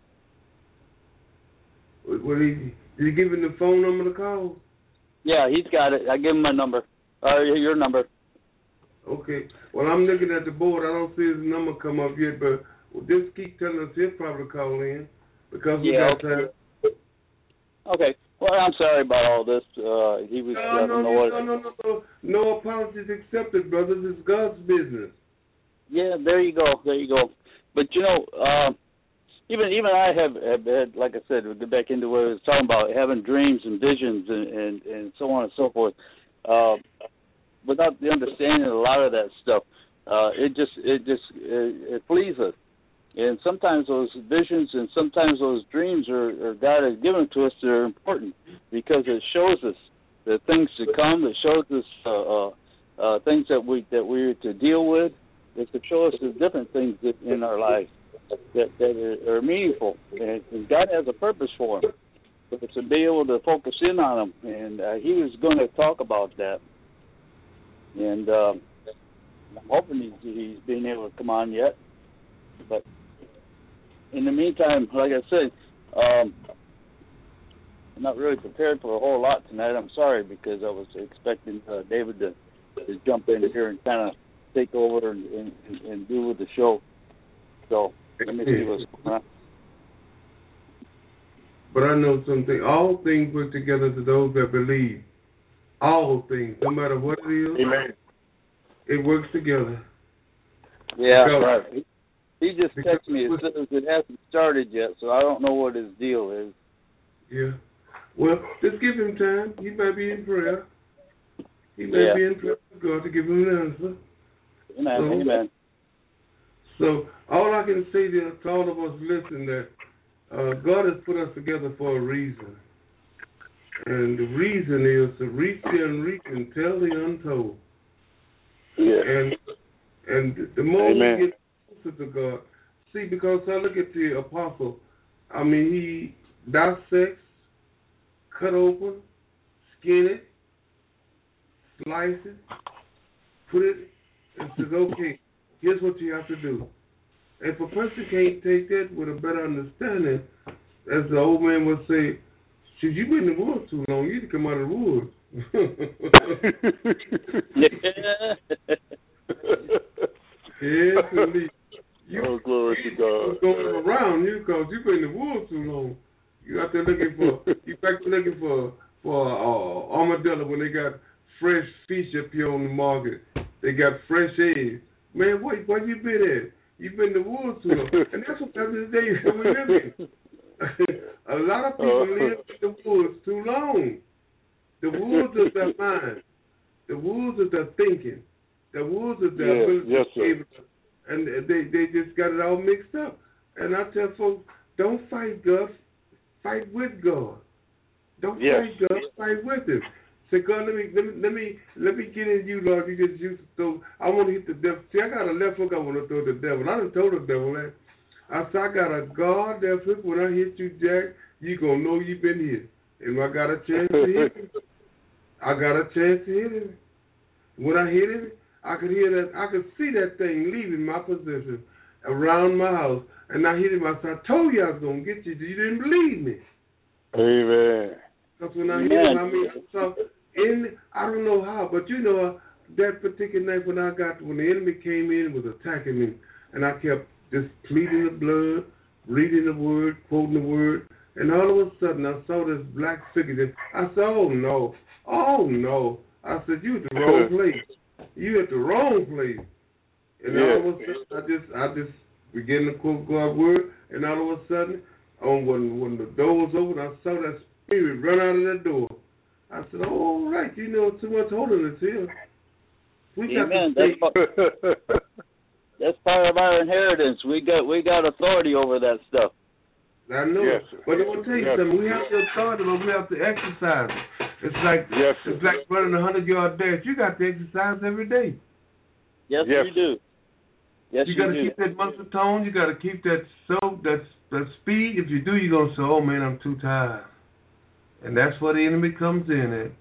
S1: What, what did, he, did he give him the phone number to call?
S2: Yeah, he's got it. I give him my number. Uh, your number.
S1: Okay. Well, I'm looking at the board. I don't see his number come up yet, but just keep telling us he'll probably call in because we
S2: yeah,
S1: got time.
S2: Okay. okay. Well, I'm sorry about all this. Uh, he was.
S1: No,
S2: I don't
S1: no,
S2: know
S1: no, no, no, no. No apologies accepted, brothers. It's God's business.
S2: Yeah, there you go. There you go. But you know, uh, even even I have, have had, like I said, we'll get back into what I was talking about, having dreams and visions and and, and so on and so forth. Uh, without the understanding of a lot of that stuff, uh, it just it just it, it flees us. And sometimes those visions and sometimes those dreams are, are God has given to us. They're important because it shows us the things to come. It shows us uh, uh, uh, things that we that we're to deal with. It's to show us the different things that in our lives that, that are, are meaningful. And, and God has a purpose for them. But to be able to focus in on them. And uh, he was going to talk about that. And um, I'm hoping he's, he's been able to come on yet. But in the meantime, like I said, um, I'm not really prepared for a whole lot tonight. I'm sorry because I was expecting uh, David to, to jump in here and kind of take over and, and, and do with the show. So let me see what's going on.
S1: But I know something. All things work together to those that believe. All things, no matter what it is,
S3: Amen.
S1: It works together.
S2: Yeah,
S1: because,
S2: right. He just texted me. It says it hasn't started yet, so I don't know what his deal is.
S1: Yeah. Well, just give him time. He may be in prayer. He may
S2: yeah.
S1: be in prayer for God to give him an answer.
S2: Amen.
S1: So,
S2: Amen.
S1: So all I can say to, to all of us listening that uh, God has put us together for a reason. And the reason is to reach the unreached and tell the untold.
S3: Yeah.
S1: And and the more
S3: Amen.
S1: we get closer to God, see, because I look at the apostle, I mean, he dissects, cut open, skin it, slice it, put it, and says, okay, here's what you have to do. If a person can't take that with a better understanding, as the old man would say, shoot, you've been in the woods too long, you need to come out of the woods. Yes, indeed. You,
S3: oh, glory to God.
S1: You're going around you because you've been in the woods too long. You out there looking for, you back there looking for, for uh, armadillo when they got fresh fish up here on the market. They got fresh eggs. Man, wait, where you been at? You've been in the woods too long. And that's what time of the day we live in. A lot of people
S3: uh,
S1: live in the woods too long. The woods of their mind. The woods of their thinking. The woods of their
S3: yeah,
S1: ability
S3: yes,
S1: to be able to, and they, they just got it all mixed up. And I tell folks, don't fight God, fight with God. Don't
S3: yes.
S1: fight God, fight with Him. Say, God, let me let me let me let me get in you, Lord. You just used to throw. I want to hit the devil. See, I got a left hook. I want to throw the devil. I done told the devil, man. I said, I got a guard left hook. When I hit you, Jack, you gonna know you've been hit. And I got a chance to hit him. I got a chance to hit him. When I hit him, I could hear that. I could see that thing leaving my position around my house. And I hit him. I said, I told you I was gonna get you. You didn't believe me.
S3: Amen.
S1: Because when I hit him, I mean, so in I don't know how, but you know that particular night when I got when the enemy came in and was attacking me, and I kept just pleading the blood, reading the word, quoting the word, and all of a sudden I saw this black figure. I said, "Oh no, oh no!" I said, "You at the wrong place. You at the wrong place." And
S3: yeah.
S1: all of a sudden, I just I just began to quote God's word, and all of a sudden, on when when the door was open, I saw that spirit run out of that door. I said, "All right, you know, too much holiness here. We got
S2: Amen.
S1: to
S2: That's part, that's part of our inheritance. We got we got authority over that stuff.
S1: I know,
S3: yes,
S1: but I want to tell you
S3: yes.
S1: something. We have the authority, but we have to exercise it. It's like
S3: yes,
S1: it's like running a hundred yard dash. You got to exercise every day.
S2: Yes,
S3: yes.
S2: you do. Yes,
S1: you
S2: you
S1: got to
S2: do.
S1: keep that muscle tone. You got to keep that so that that speed. If you do, you're gonna say, "Oh man, I'm too tired," and that's where the enemy comes in at.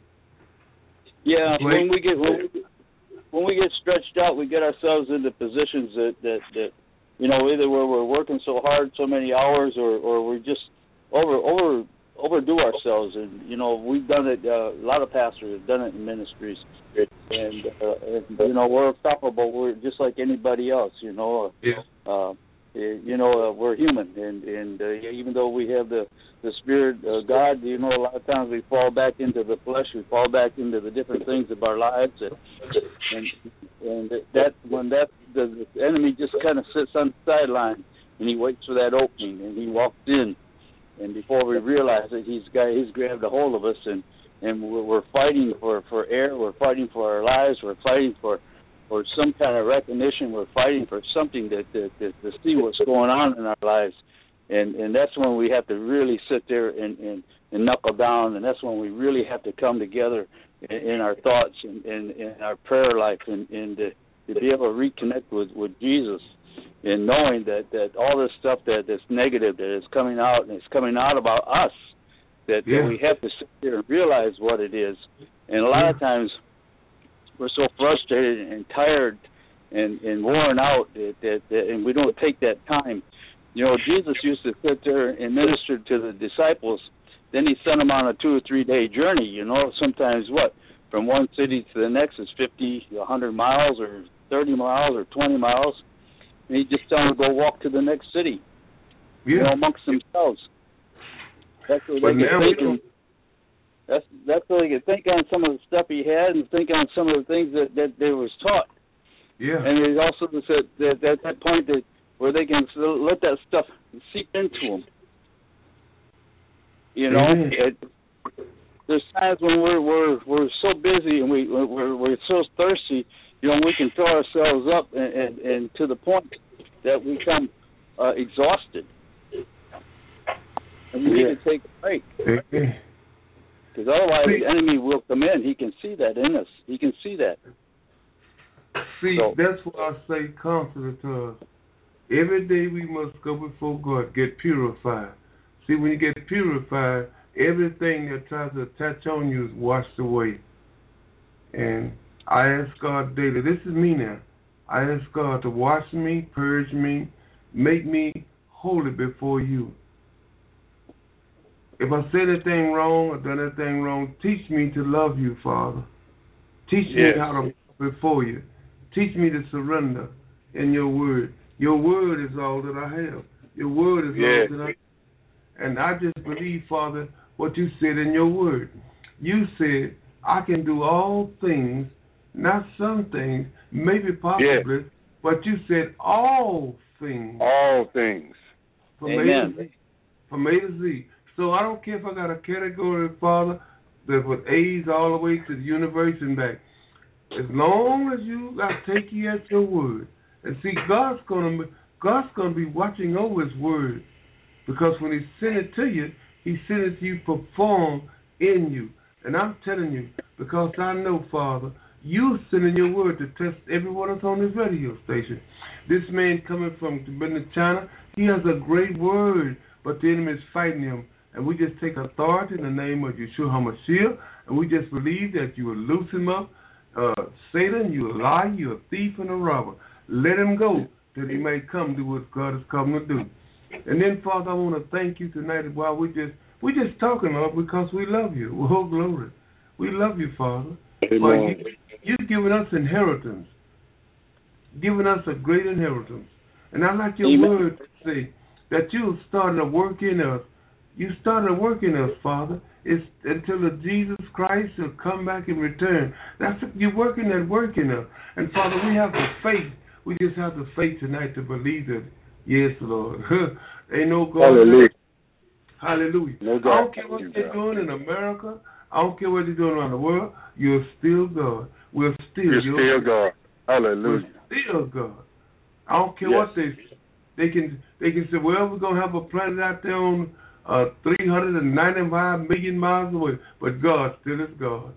S2: Yeah,
S1: Like,
S2: when we get when we, when we get stretched out, we get ourselves into positions that that that you know, either where we're working so hard, so many hours, or, or we just over over overdo ourselves. And, you know, we've done it, uh, a lot of pastors have done it in ministries. And, uh, and you know, we're unstoppable. We're just like anybody else, you know.
S1: Yeah.
S2: Uh, you know, uh, we're human. And, and uh, even though we have the, the Spirit of God, you know, a lot of times we fall back into the flesh. We fall back into the different things of our lives. And, and, and that when that the, the enemy just kind of sits on the sideline, and he waits for that opening, and he walks in. And before we realize it, he's got he's grabbed a hold of us, and, and we're, we're fighting for, for air. We're fighting for our lives. We're fighting for, for some kind of recognition. We're fighting for something that, that, that to see what's going on in our lives. And and that's when we have to really sit there and, and, and knuckle down, and that's when we really have to come together in, in our thoughts and in, in our prayer life, and, and to, to be able to reconnect with, with Jesus. And knowing that, that all this stuff that that's negative that is coming out, and it's coming out about us, that,
S1: yeah.
S2: that we have to sit there and realize what it is. And a lot
S1: yeah.
S2: of times we're so frustrated and tired and, and worn out that, that, that, and we don't take that time. You know, Jesus used to sit there and minister to the disciples. Then he sent them on a two or three day journey. You know, sometimes what from one city to the next is fifty, a hundred miles, or thirty miles, or twenty miles. And he just tell them to go walk to the next city, yeah. you know, amongst themselves. That's what they can think. And, that's that's so they can think on some of the stuff he had, and think on some of the things that, that they was taught.
S1: Yeah.
S2: And it also said that at that point that where they can let that stuff seep into them. You know, it, there's times when we're we're we're so busy and we we're we're so thirsty. You know, we can throw ourselves up and, and, and to the point that we become uh, exhausted. And we yeah. need to take a break. Because otherwise see, the enemy will come in. He can see that in us. He can see that.
S1: See,
S2: so,
S1: that's why I say constantly to us, every day we must go before God, get purified. See, when you get purified, everything that tries to attach on you is washed away. And I ask God daily, this is me now, I ask God to wash me, purge me, make me holy before you. If I said anything wrong or done anything wrong, teach me to love you, Father. Teach yes. me how to walk before you. Teach me to surrender in your word. Your word is all that I have. Your word is
S3: yes.
S1: all that I have. And I just believe, Father, what you said in your word. You said, I can do all things, not some things, maybe possibly, yes. but you said all things.
S3: All things.
S1: From Amen. A to Z. From A to Z. So I don't care if I got a category, Father, that with A's all the way to the universe and back. As long as you I take you at your word. And see, God's gonna God's gonna be watching over his word. Because when he sent it to you, he sent it to you perform in you. And I'm telling you, because I know, Father, you sending your word to test everyone that's on this radio station. This man coming from China, he has a great word, but the enemy is fighting him. And we just take authority in the name of Yeshua HaMashiach, and we just believe that you will loose him up. Uh, Satan, you're a liar, you're a thief and a robber. Let him go that he may come do what God has come to do. And then, Father, I want to thank you tonight while we just we just talking, Lord, because we love you. Oh, glory. We love you, Father. Amen. You, you've given us inheritance, given us a great inheritance. And I like your Amen. Word to say that you're starting to work in us. You started to work in us, Father. It's until the Jesus Christ will come back and return. That's you're working that work in us. And Father, we have the faith. We just have the faith tonight to believe that. Yes, Lord. Ain't no God.
S3: Hallelujah.
S1: Hallelujah.
S3: No God.
S1: I don't care what they're doing in America. I don't care what they're doing around the world. You're still God. We're still
S3: You're
S1: your
S3: still God. Hallelujah.
S1: We're still God. I don't care
S3: yes.
S1: what they they can they can say, well, we're gonna have a planet out there on uh, three hundred ninety-five million miles away, but God still is God.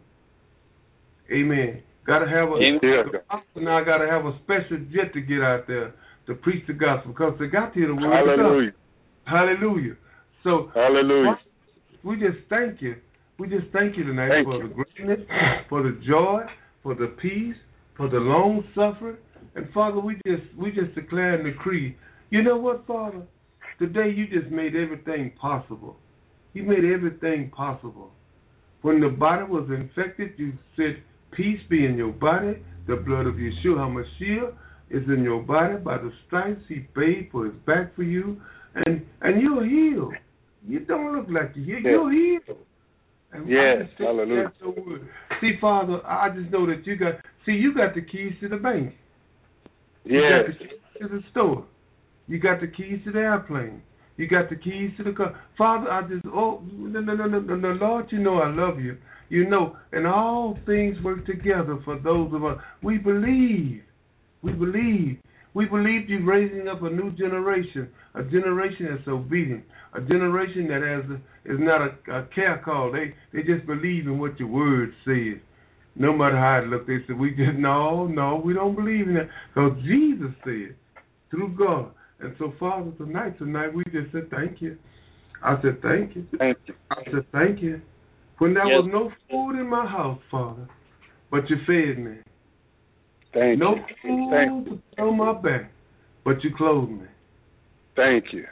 S1: Amen. Gotta have a
S3: Amen.
S1: now. Gotta have a special jet to get out there to preach the gospel because they got to hear the word.
S3: Hallelujah.
S1: Of God. Hallelujah. So
S3: hallelujah.
S1: We just thank you. We just thank you tonight
S3: thank
S1: for
S3: you.
S1: the greatness, for the joy, for the peace, for the long suffering. And Father, we just we just declare and decree You know what, Father? Today you just made everything possible. You made everything possible. When the body was infected, you said, peace be in your body. The blood of Yeshua HaMashiach is in your body. By the stripes he paid for his back for you. And and you're healed. You don't look like you're healed. You're healed. And
S3: yes, hallelujah.
S1: That's your word. See, Father, I just know that you got, see, you got the keys to the bank. You
S3: yes.
S1: got the keys to the store. You got the keys to the airplane. You got the keys to the car. Father, I just, oh, no, no, no, no, no, Lord, you know I love you. You know, and all things work together for those of us. We believe. We believe. We believe you're raising up a new generation, a generation that's obedient, a generation that has a, is not a, a care call. They they just believe in what your word says. No matter how it looks, they say, we just, no, no, we don't believe in that. Because Jesus said, through God. And so, Father, tonight, tonight, we just said thank you. I said thank you.
S3: Thank you.
S1: I said thank you. When there yes. was no food in my house, Father, but you fed me.
S3: Thank
S1: no
S3: you.
S1: food
S3: Thank
S1: to put on my back, but you clothed me.
S3: Thank you.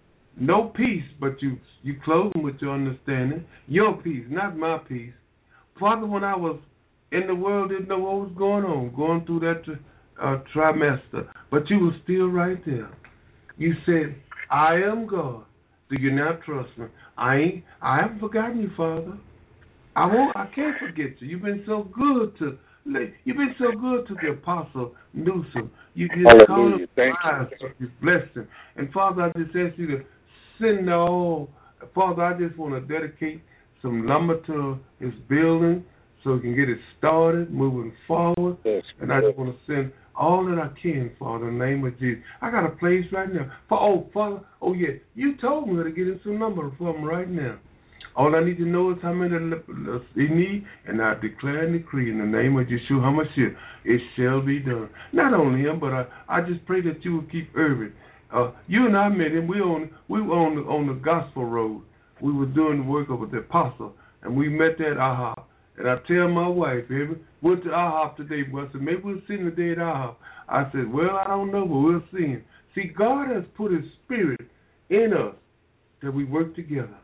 S1: No peace, but you you clothed me with your understanding. Your peace, not my peace. Father, when I was in the world, didn't know what was going on, going through that uh, trimester, but you were still right there. You said, I am God. Do you not trust me? I ain't. I haven't forgotten you, Father. I won't. I can't forget you. You've been so good to. You've been so good to the Apostle Newsom. You just called him wise. You blessed him. And Father, I just ask you to send all. Father, I just want to dedicate some lumber to his building so he can get it started, moving forward.
S3: Yes.
S1: And I just want to send all that I can, Father, in the name of Jesus. I got a place right now. For oh, Father, oh yeah, you told me to get in some number for him right now. All I need to know is how many he need, and I declare and decree in the name of Yeshua HaMashiach, it shall be done. Not only him, but I, I just pray that you will keep Irvin. Uh, you and I met him. We on we were on the, on the gospel road. We were doing the work of the apostle, and we met there at IHOP. And I tell my wife, Irvin, went to IHOP today. But I said, maybe we'll see him today at IHOP. I said, well, I don't know, but we'll see him. See, God has put his spirit in us that we work together.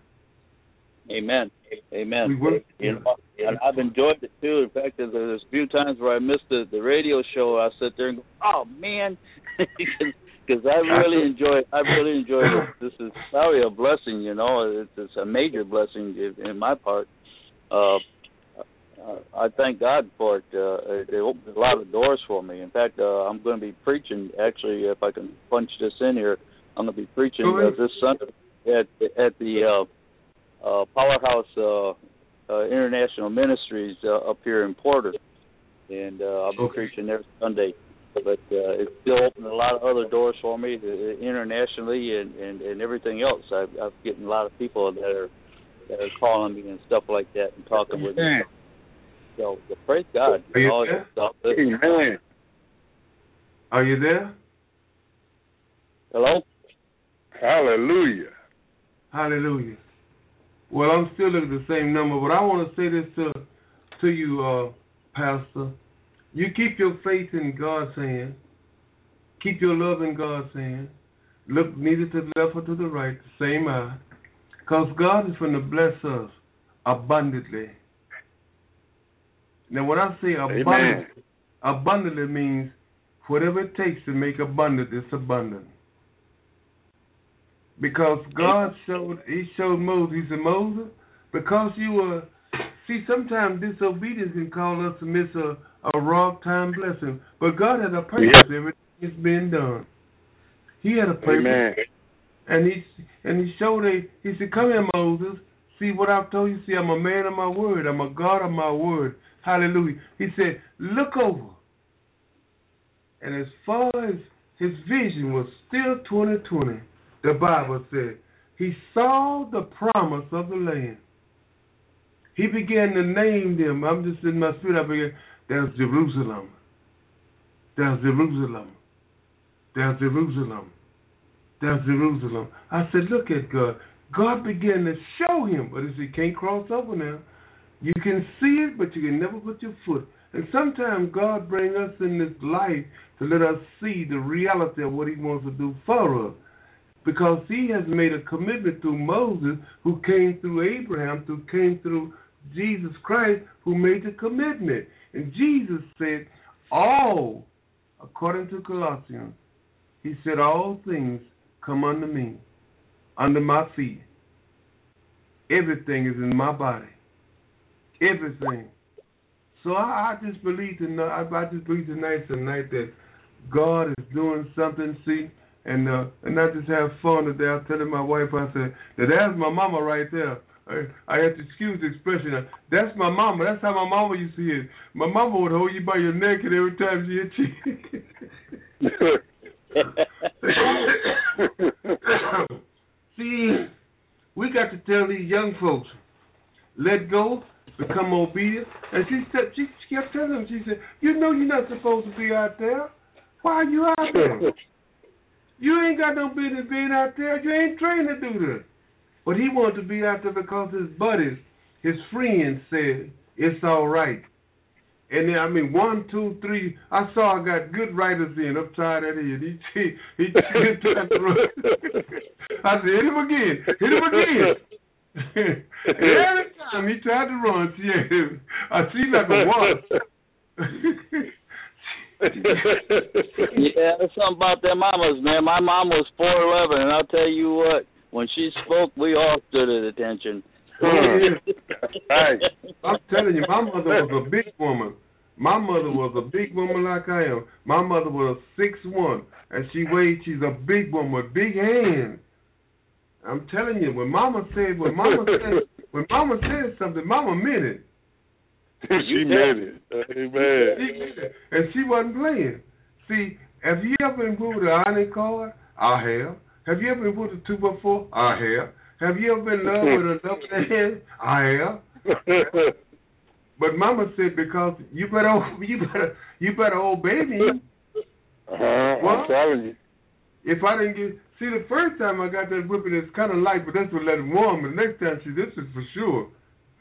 S2: Amen. Amen.
S1: We work
S2: you know, and I've enjoyed it too. In fact, there's, there's a few times where I missed the, the radio show. I sit there and go, "Oh man," because I really enjoy. I really enjoy it. This is probably a blessing. You know, it's, it's a major blessing in my part. Uh, I thank God for it. Uh, it opened a lot of doors for me. In fact, uh, I'm going to be preaching. Actually, if I can punch this in here, I'm going to be preaching uh, this Sunday at at the. Uh, Uh, Powerhouse uh, uh, International Ministries uh, up here in Porter, and uh, I'll be okay. preaching there Sunday. But uh, it's still opened a lot of other doors for me to, internationally and, and, and everything else. I've, I'm getting a lot of people that are that are calling me and stuff like that and talking with me. So, so praise God.
S1: Are you
S2: all
S1: there?
S2: Stuff.
S3: Amen.
S1: Are you there?
S2: Hello?
S3: Hallelujah.
S1: Hallelujah. Well, I'm still at the same number, but I want to say this to to you, uh, Pastor. You keep your faith in God's hand. Keep your love in God's hand. Look neither to the left or to the right, the same eye. Because God is going to bless us abundantly. Now, when I say abundantly, abundantly means whatever it takes to make abundant, it's abundant. Because God showed, he showed Moses, he said, Moses, because you were, see, sometimes disobedience can cause us to miss a, a wrong time blessing. But God had a purpose, yep. Everything is being done. He had a purpose.
S3: Amen.
S1: And he, and he showed, a, he said, come here, Moses, see what I've told you, see, I'm a man of my word, I'm a God of my word. Hallelujah. He said, look over. And as far as his vision was still twenty twenty, the Bible said, he saw the promise of the land. He began to name them. I'm just in my spirit, I began, there's Jerusalem. There's Jerusalem. There's Jerusalem. There's Jerusalem. I said, look at God. God began to show him, but he said, you can't cross over now. You can see it, but you can never put your foot. And sometimes God brings us in this life to let us see the reality of what he wants to do for us. Because he has made a commitment through Moses, who came through Abraham, who came through Jesus Christ, who made the commitment. And Jesus said, all, according to Colossians, he said, all things come under me, under my feet. Everything is in my body. Everything. So I, I just believe tonight, I, I just believe tonight, tonight that God is doing something, see, and uh, and not just have fun today. I was telling my wife, I said, that that's my mama right there. I, I have to excuse the expression. That's my mama. That's how my mama used to hear it. My mama would hold you by your neck and every time she hit you. See, we got to tell these young folks, let go, become obedient. And she said, she kept telling them, she said, you know you're not supposed to be out there. Why are you out there? You ain't got no business being out there. You ain't trained to do this. But he wanted to be out there because his buddies, his friends said, it's all right. And then, I mean, one, two, three, I saw I got good writers in upside that head. He, he, he, he tried to run. I said, hit him again. Hit him again. And every time he tried to run, she had him. I see like a wasp.
S2: Yeah, there's something about their mamas, man. My mom was four eleven, and I'll tell you what, when she spoke, we all stood at attention.
S1: Hey, I'm telling you, my mother was a big woman. My mother was a big woman like I am. My mother was six one, and she weighed, she's a big woman with big hands. I'm telling you, when Mama said, when Mama said, when Mama said something, Mama meant it.
S3: She meant it. Amen.
S1: And she wasn't playing. See, have you ever been put with an ironing card? I have. Have you ever been put with a two by four? I have. Have you ever been in love with another hand? I have. But Mama said, because you better, you better, you better obey me.
S3: Uh-huh, well, I'm telling you.
S1: If I didn't get, see, the first time I got that whipping, it's kind of light, but that's what let it warm. And the next time, see, this is for sure.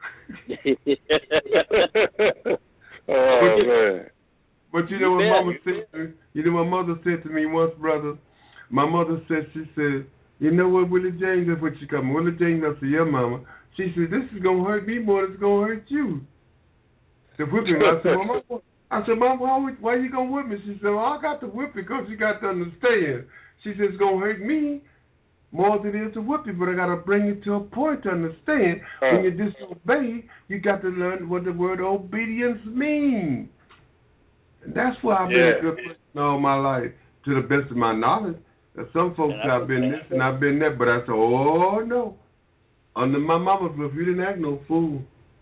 S3: Oh,
S1: but,
S3: man.
S1: But you know what Mama said to me? You know what Mother said to me once, brother? My mother said, she said, you know what, Willie James, that's what she called me. Willie James, I said, yeah, Mama. She said, this is going to hurt me more than it's going to hurt you. The whipping. I said, well, Mama, I said, Mama, why, why are you going to whip me? She said, well, I got to whip you because you got to understand. She said, it's going to hurt me more than it is to whip you, but I got to bring you to a point to understand. Uh, when you disobey, you got to learn what the word obedience means. And that's why I've been yeah. a good person all my life, to the best of my knowledge. Some folks I've been this and I've been that, but I said, oh, no. Under my mama's roof, you didn't act no fool.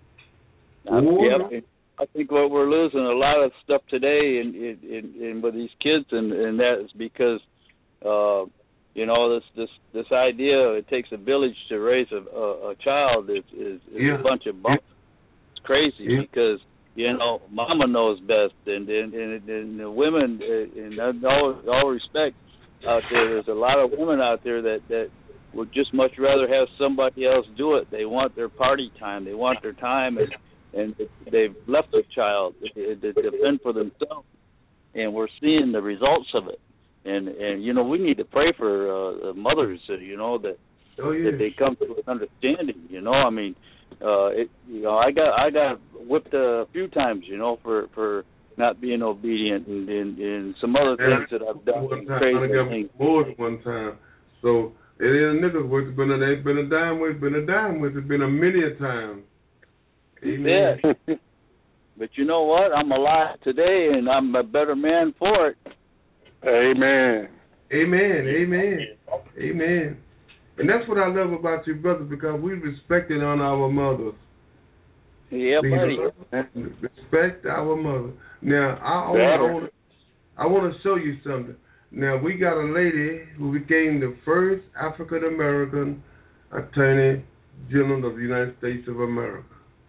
S2: Oh, yeah, no. I think what we're losing a lot of stuff today in, in, in, in with these kids, and, and that is because, uh, you know, this this this idea it takes a village to raise a, a, a child is, is, is
S1: yeah.
S2: a bunch of bumps. Yeah. It's crazy yeah. because, you know, mama knows best, and and, and, and the women, in all, all respect, out there, there's a lot of women out there that, that would just much rather have somebody else do it. They want their party time. They want their time, and, and they've left the child to defend for themselves. And we're seeing the results of it. And, and you know, we need to pray for uh, mothers, uh, you know, that
S1: oh, yes.
S2: that they come to an understanding. You know, I mean, uh, it, you know, I got I got whipped a few times, you know, for for. not being obedient, and, and, and some other things that I've done.
S1: One time,
S2: crazy
S1: I got
S2: things.
S1: more than one time. So it ain't a nigga with it, been a, it's been a dime with, been a dime with it, been a many a time. Amen.
S2: Yeah. But you know what? I'm alive today, and I'm a better man for it.
S3: Amen.
S1: Amen. Amen. Amen. And that's what I love about you, brother, because we respect and honor our mothers.
S2: Yeah, buddy.
S1: Respect our mother. Now, I want I want to show you something. Now, we got a lady who became the first African American Attorney General of the United States of America.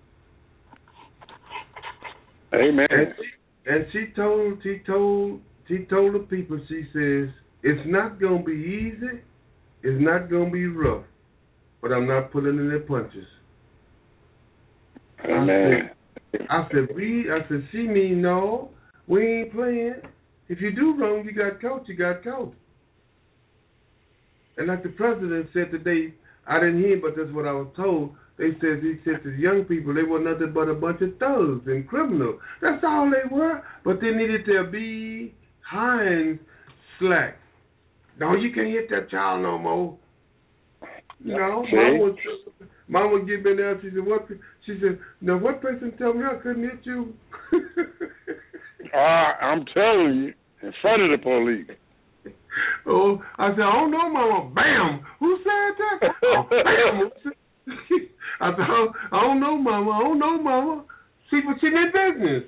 S3: Amen.
S1: And she, and she told she told she told the people, she says, it's not gonna be easy, it's not gonna be rough, but I'm not pulling any punches.
S3: Amen.
S1: I said, I said, read. I said, she mean no, we ain't playing. If you do wrong, you got caught. You got caught. And like the president said today, I didn't hear, but that's what I was told. They said he said to young people they were nothing but a bunch of thugs and criminals. That's all they were. But they needed to be behind slack. No, you can't hit that child no more. You know,
S3: okay.
S1: mom was mom would get me there. She said, "What?" She said, "Now, what person told me I couldn't hit you?"
S3: uh, I'm telling you, in front of the police.
S1: Oh, I said, "I don't know, Mama." Bam! Who said that? Oh, bam! I said, oh, "I don't know, Mama. I don't know, Mama." See, but she did business.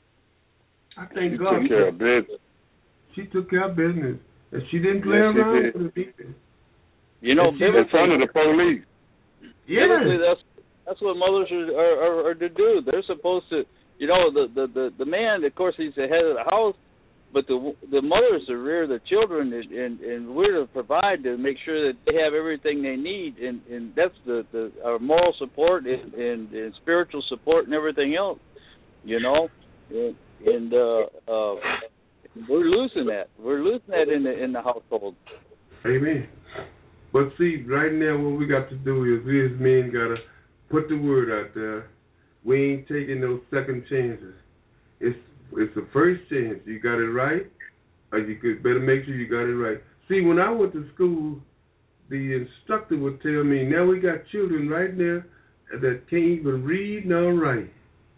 S1: I thank
S3: she
S1: God.
S3: Took care of business.
S1: She took care of business, and she didn't play
S3: yes,
S1: around with it.
S2: You know,
S3: in front of the police.
S1: Yeah,
S2: that's that's what mothers are, are, are to do. They're supposed to, you know, the, the, the, the man, of course, he's the head of the house, but the the mothers to rear the children, and, and, and we're to provide to make sure that they have everything they need, and, and that's the, the our moral support and, and, and spiritual support and everything else, you know, and, and uh, uh, we're losing that. We're losing that in the in the household.
S1: Amen. But see, right now what we got to do is we as men got to put the word out there. We ain't taking those second chances. It's it's the first chance. You got it right, or you could better make sure you got it right. See, when I went to school, the instructor would tell me, now we got children right now that can't even read nor write.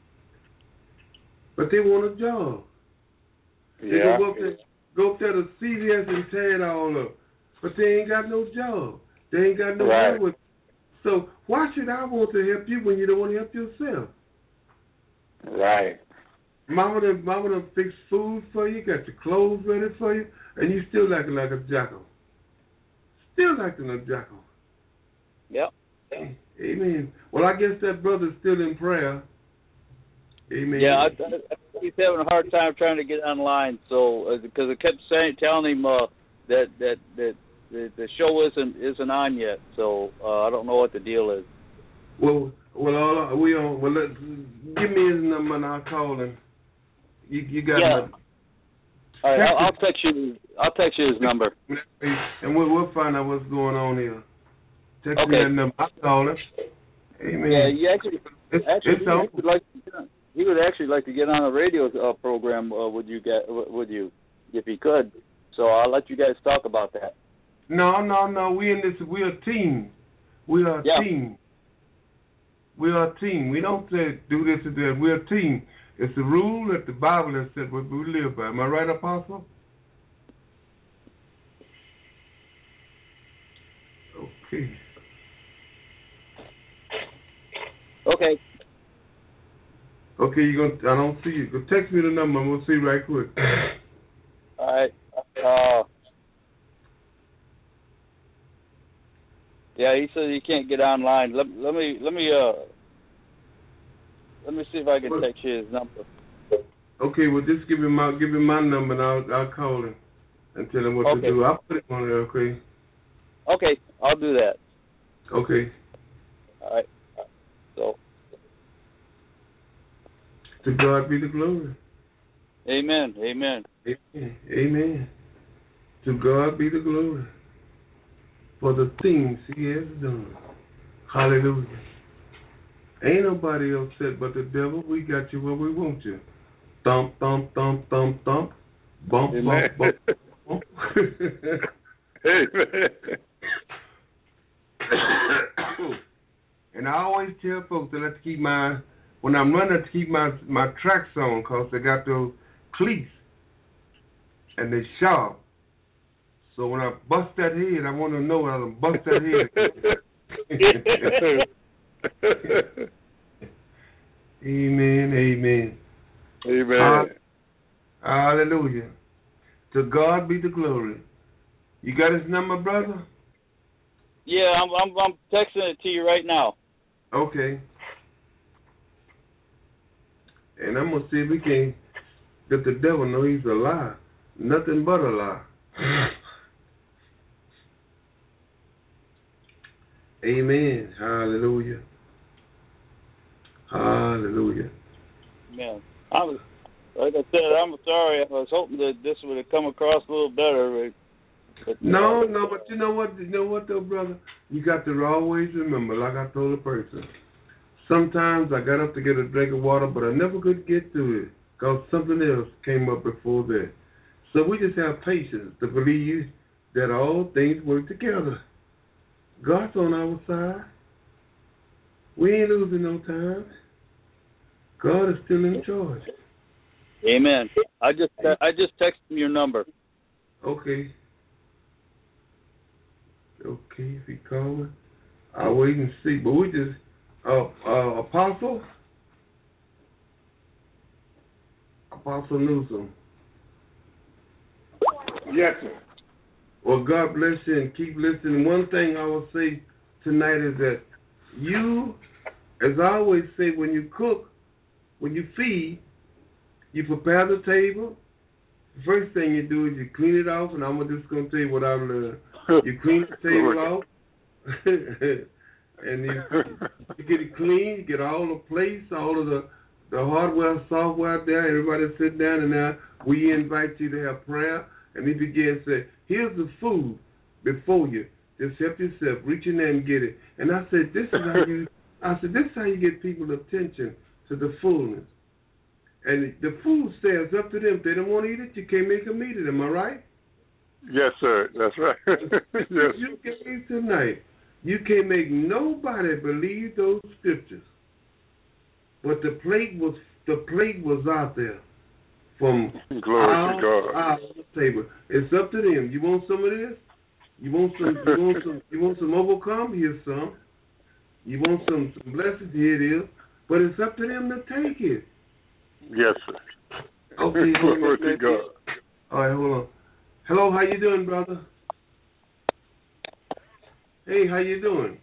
S1: But they want a job.
S3: Yeah.
S1: They go up there, go up there to C V S and tear it all up. But they ain't got no job. They ain't got no
S3: right.
S1: work. So why should I want to help you when you don't want to help yourself?
S3: Right.
S1: Mama done, mama done fix food for you, got your clothes ready for you, and you still acting like a jackal. Still acting like a jackal.
S2: Yep.
S1: Amen. Well, I guess that brother's still in prayer. Amen.
S2: Yeah, I, I, he's having a hard time trying to get online, so because uh, I kept saying, telling him uh, that that that the, the show isn't isn't on yet, so uh, I don't know what the deal is.
S1: Well, well, all, we on. Well, let give me his number and I'll call him. You, you got
S2: yeah.
S1: my,
S2: all right, I'll, I'll text you. I'll text you his number,
S1: and we'll, we'll find out what's going on here. Text
S2: okay.
S1: me that number. I'll call him. Amen.
S2: Yeah, you actually,
S1: it's,
S2: actually,
S1: it's
S2: he,
S1: on.
S2: would like to, he would actually like to get on a radio uh, program uh, with you guys, with you, if he could. So I'll let you guys talk about that.
S1: No, no, no. We in this. We a team. We are a
S2: yeah.
S1: team. We are a team. We don't say do this or that. We're a team. It's the rule that the Bible has said what we live by. Am I right, Apostle? Okay.
S2: Okay.
S1: Okay, you gonna? I don't see you. Go text me the number. I'm gonna see right quick.
S2: All right. Uh, yeah, he says he can't get online. Let, let me let me uh let me see if I can text you his number.
S1: Okay, well just give him my give him my number and I'll I'll call him and tell him what
S2: okay.
S1: to do. I'll put it on there. Okay.
S2: Okay, I'll do that.
S1: Okay.
S2: All right. So.
S1: To God be the glory.
S2: Amen. Amen.
S1: Amen. Amen. To God be the glory for the things He has done. Hallelujah. Ain't nobody upset but the devil. We got you where we want you. Thump, thump, thump, thump, thump. Bump,
S3: Amen.
S1: bump, bump, bump.
S3: Amen.
S1: And I always tell folks that I have to keep my, when I'm running, to keep my my tracks on, because they got those cleats and they sharp. So when I bust that head, I want to know when I done bust that head. Amen, amen.
S3: Amen.
S1: Hallelujah. To God be the glory. You got his number, brother?
S2: Yeah, I'm I'm I'm texting it to you right now.
S1: Okay. And I'm gonna see if we can let the devil know he's a lie. Nothing but a lie. Amen. Hallelujah. Hallelujah.
S2: Amen. I was, like I said, I'm sorry. I was hoping that this would have come across a little better. But,
S1: no, no, but you know what? You know what, though, brother? You got to always remember, like I told a person, sometimes I got up to get a drink of water, but I never could get to it because something else came up before that. So we just have patience to believe that all things work together. God's on our side. We ain't losing no time. God is still in charge.
S2: Amen. I just I just texted him your number.
S1: Okay. Okay, if he calls, I'll wait and see. But we just, uh, uh, Apostle? Apostle Newsom.
S3: Yes, sir.
S1: Well, God bless you and keep listening. One thing I will say tonight is that you, as I always say, when you cook, when you feed, you prepare the table. The first thing you do is you clean it off, and I'm just going to tell you what I've learned. You clean the table off, and you, you get it clean, you get all the plates, all of the, the hardware, software there, everybody sit down, and now we invite you to have prayer, and he begins to say, here's the food before you. Just help yourself, reach in there and get it. And I said, this is how you, I said, this is how you get people's attention to the fullness. And the food says up to them. If they don't want to eat it, you can't make them eat it. Am I right?
S3: Yes, sir. That's right. Yes.
S1: You can eat tonight. You can't make nobody believe those scriptures. But the plate was the plate was out there from
S3: glory
S1: our,
S3: to God.
S1: our table. It's up to them. You want some of this? You want some? You want some? You want some overcome? Here's some. You want some, some blessings? Here it is. But it's up to them to take it.
S3: Yes, sir.
S1: Okay,
S3: glory to God.
S1: All right, hold on. Hello, how you doing, brother? Hey, how you doing?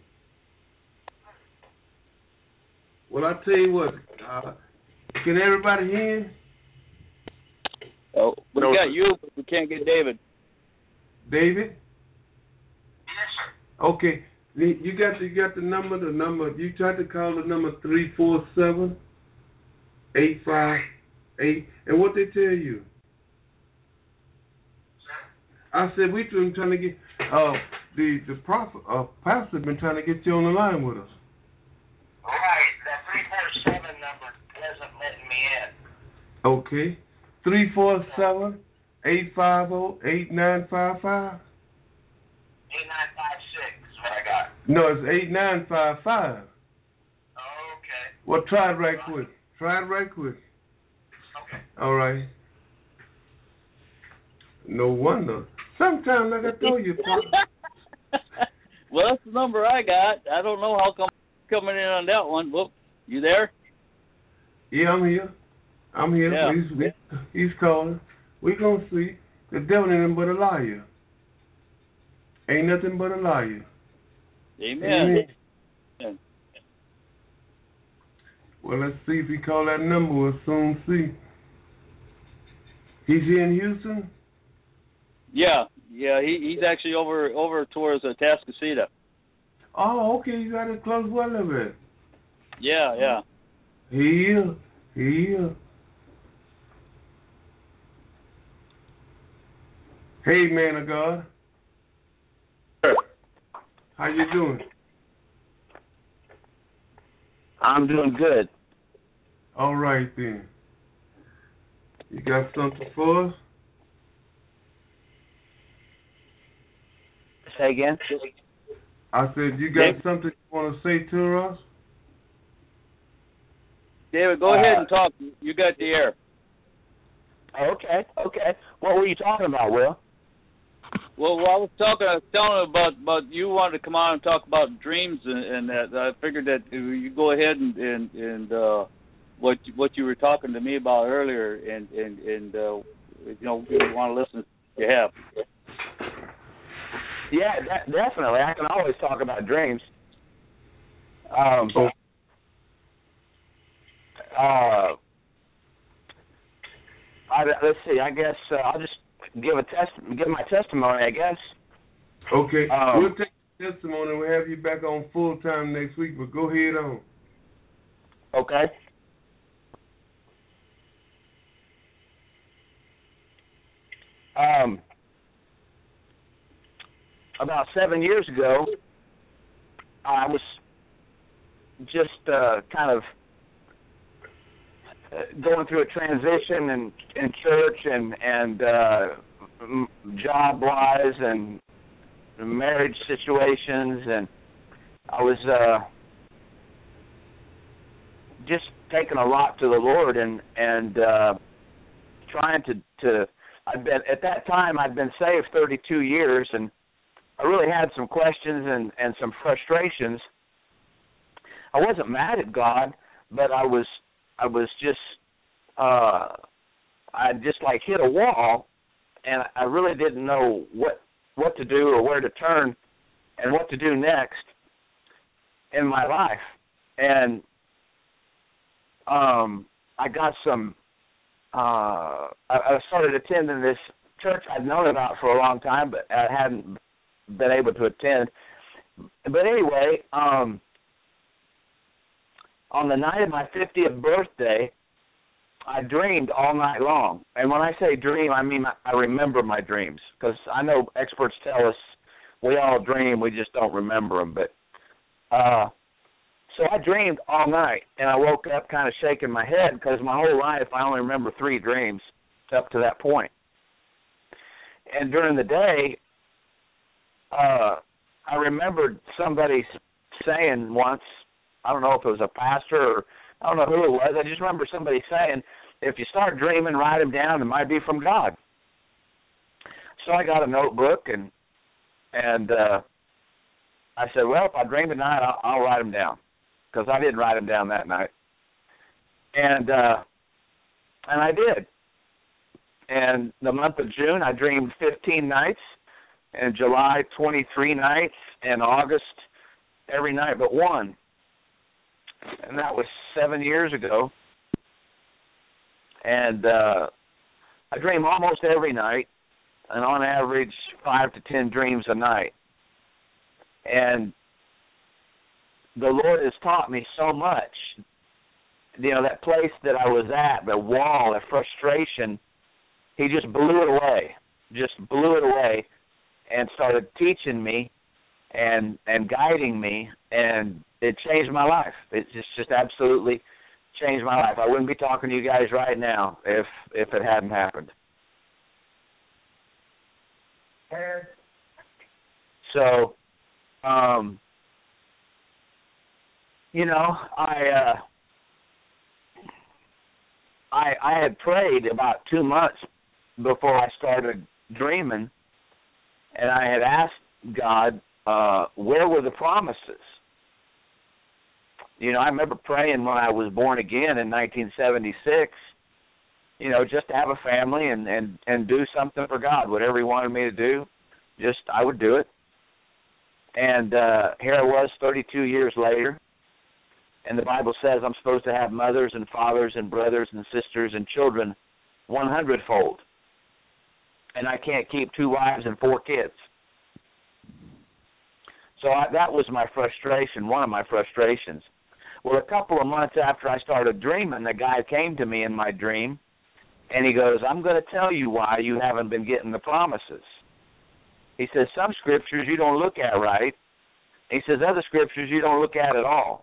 S1: Well, I tell you what, uh, can everybody hear?
S2: Oh, we
S3: no,
S2: got
S3: sir.
S2: you, but we can't get David.
S1: David? Yes, sir. Okay, you got you got the number. The number you tried to call the number three four seven eight five eight, and what they tell you? I said we've been trying to get uh the the prophet uh pastor been trying to get you on the line with us.
S4: All right, that three four seven number isn't letting me in.
S1: Okay, three four seven eight five zero eight nine five five.
S4: Eight nine five six is what I got.
S1: No, it's eight nine five five.
S4: Oh, okay.
S1: Well, try it right quick. Try it right quick.
S4: Okay.
S1: All right. No wonder. Sometimes, like I told you,
S2: well, that's the number I got. I don't know how come coming in on that one. Whoop, you there?
S1: Yeah, I'm here. I'm here.
S2: Yeah.
S1: He's, he's calling. We gonna see. The devil ain't nothing but a liar. Ain't nothing but a liar.
S2: Amen.
S1: Amen.
S2: Amen.
S1: Well, let's see if he call that number. We'll soon see. He's here in Houston?
S2: Yeah, yeah. He he's actually over over towards uh, Tascasita.
S1: Oh, okay. He's got it close where I live at.
S2: Yeah, yeah.
S1: He is. He is. Hey, man of God. How you doing?
S4: I'm doing good.
S1: All right, then. You got something for us?
S4: Say again?
S1: I said, you got
S2: David?
S1: something you want to say to us?
S2: David, go
S4: Uh,
S2: ahead and talk. You got the air.
S4: Okay, okay. What were you talking about, Will?
S2: Well, while I was talking, I was telling him about, about you wanted to come on and talk about dreams and, and that. I figured that you go ahead and and, and uh, what what you were talking to me about earlier, and and and uh, you know, we want to listen. You have.
S4: Yeah, de- definitely. I can always talk about dreams. Um, uh, I, let's see. I guess uh, I'll just give a test, give my testimony. I guess.
S1: Okay.
S4: Um,
S1: we'll take the testimony and we'll have you back on full time next week, but go ahead on.
S4: Okay.
S5: um, about seven years ago, I was just uh, kind of going through a transition in, in church and, and uh, job-wise and marriage situations, and I was uh, just taking a lot to the Lord and and uh, trying to to. I'd been at that time I'd been saved thirty-two years, and I really had some questions and, and some frustrations. I wasn't mad at God, but I was I was just uh, I just like hit a wall, and I really didn't know what what to do or where to turn and what to do next in my life. And um, I got some, uh, I, I started attending this church I'd known about for a long time, but I hadn't been able to attend. But anyway, um, on the night of my fiftieth birthday, I dreamed all night long. And when I say dream, I mean I remember my dreams, because I know experts tell us we all dream, we just don't remember them. But uh, so I dreamed all night, and I woke up kind of shaking my head, because my whole life I only remember three dreams up to that point. And during the day, uh, I remembered somebody saying once, I don't know if it was a pastor or I don't know who it was, I just remember somebody saying, if you start dreaming, write them down, it might be from God. So I got a notebook, and and uh, I said, well, if I dream tonight, I'll, I'll write them down, because I didn't write them down that night. And uh, and I did. And the month of June, I dreamed fifteen nights, and July, twenty-three nights, and August, every night but one. And that was seven years ago. And uh, I dream almost every night, and on average, five to ten dreams a night. And the Lord has taught me so much. You know, that place that I was at, the wall, the frustration, He just blew it away, just blew it away, and started teaching me and and guiding me, and it changed my life. It just, just absolutely changed my life. I wouldn't be talking to you guys right now if if it hadn't happened. So, um, you know, I, uh, I I had prayed about two months before I started dreaming, and I had asked God, uh, where were the promises? You know, I remember praying when I was born again in nineteen seventy-six, you know, just to have a family and, and, and do something for God. Whatever He wanted me to do, just I would do it. And uh, here I was thirty-two years later, and the Bible says I'm supposed to have mothers and fathers and brothers and sisters and children one hundred-fold. And I can't keep two wives and four kids. So I, that was my frustration, one of my frustrations. Well, a couple of months after I started dreaming, the guy came to me in my dream, and he goes, I'm going to tell you why you haven't been getting the promises. He says, some scriptures you don't look at right. He says, other scriptures you don't look at at all.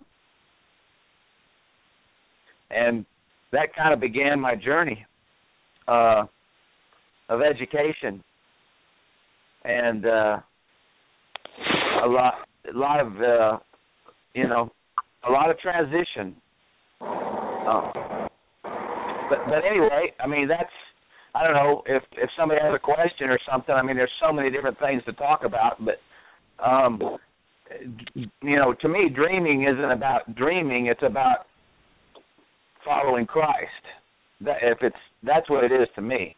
S5: And that kind of began my journey uh, of education, and uh, a lot, a lot of, uh, you know, a lot of transition. Uh, but but anyway, I mean, that's, I don't know if if somebody has a question or something. I mean, there's so many different things to talk about, but um, you know, to me, dreaming isn't about dreaming. It's about following Christ. That, if it's that's what it is to me.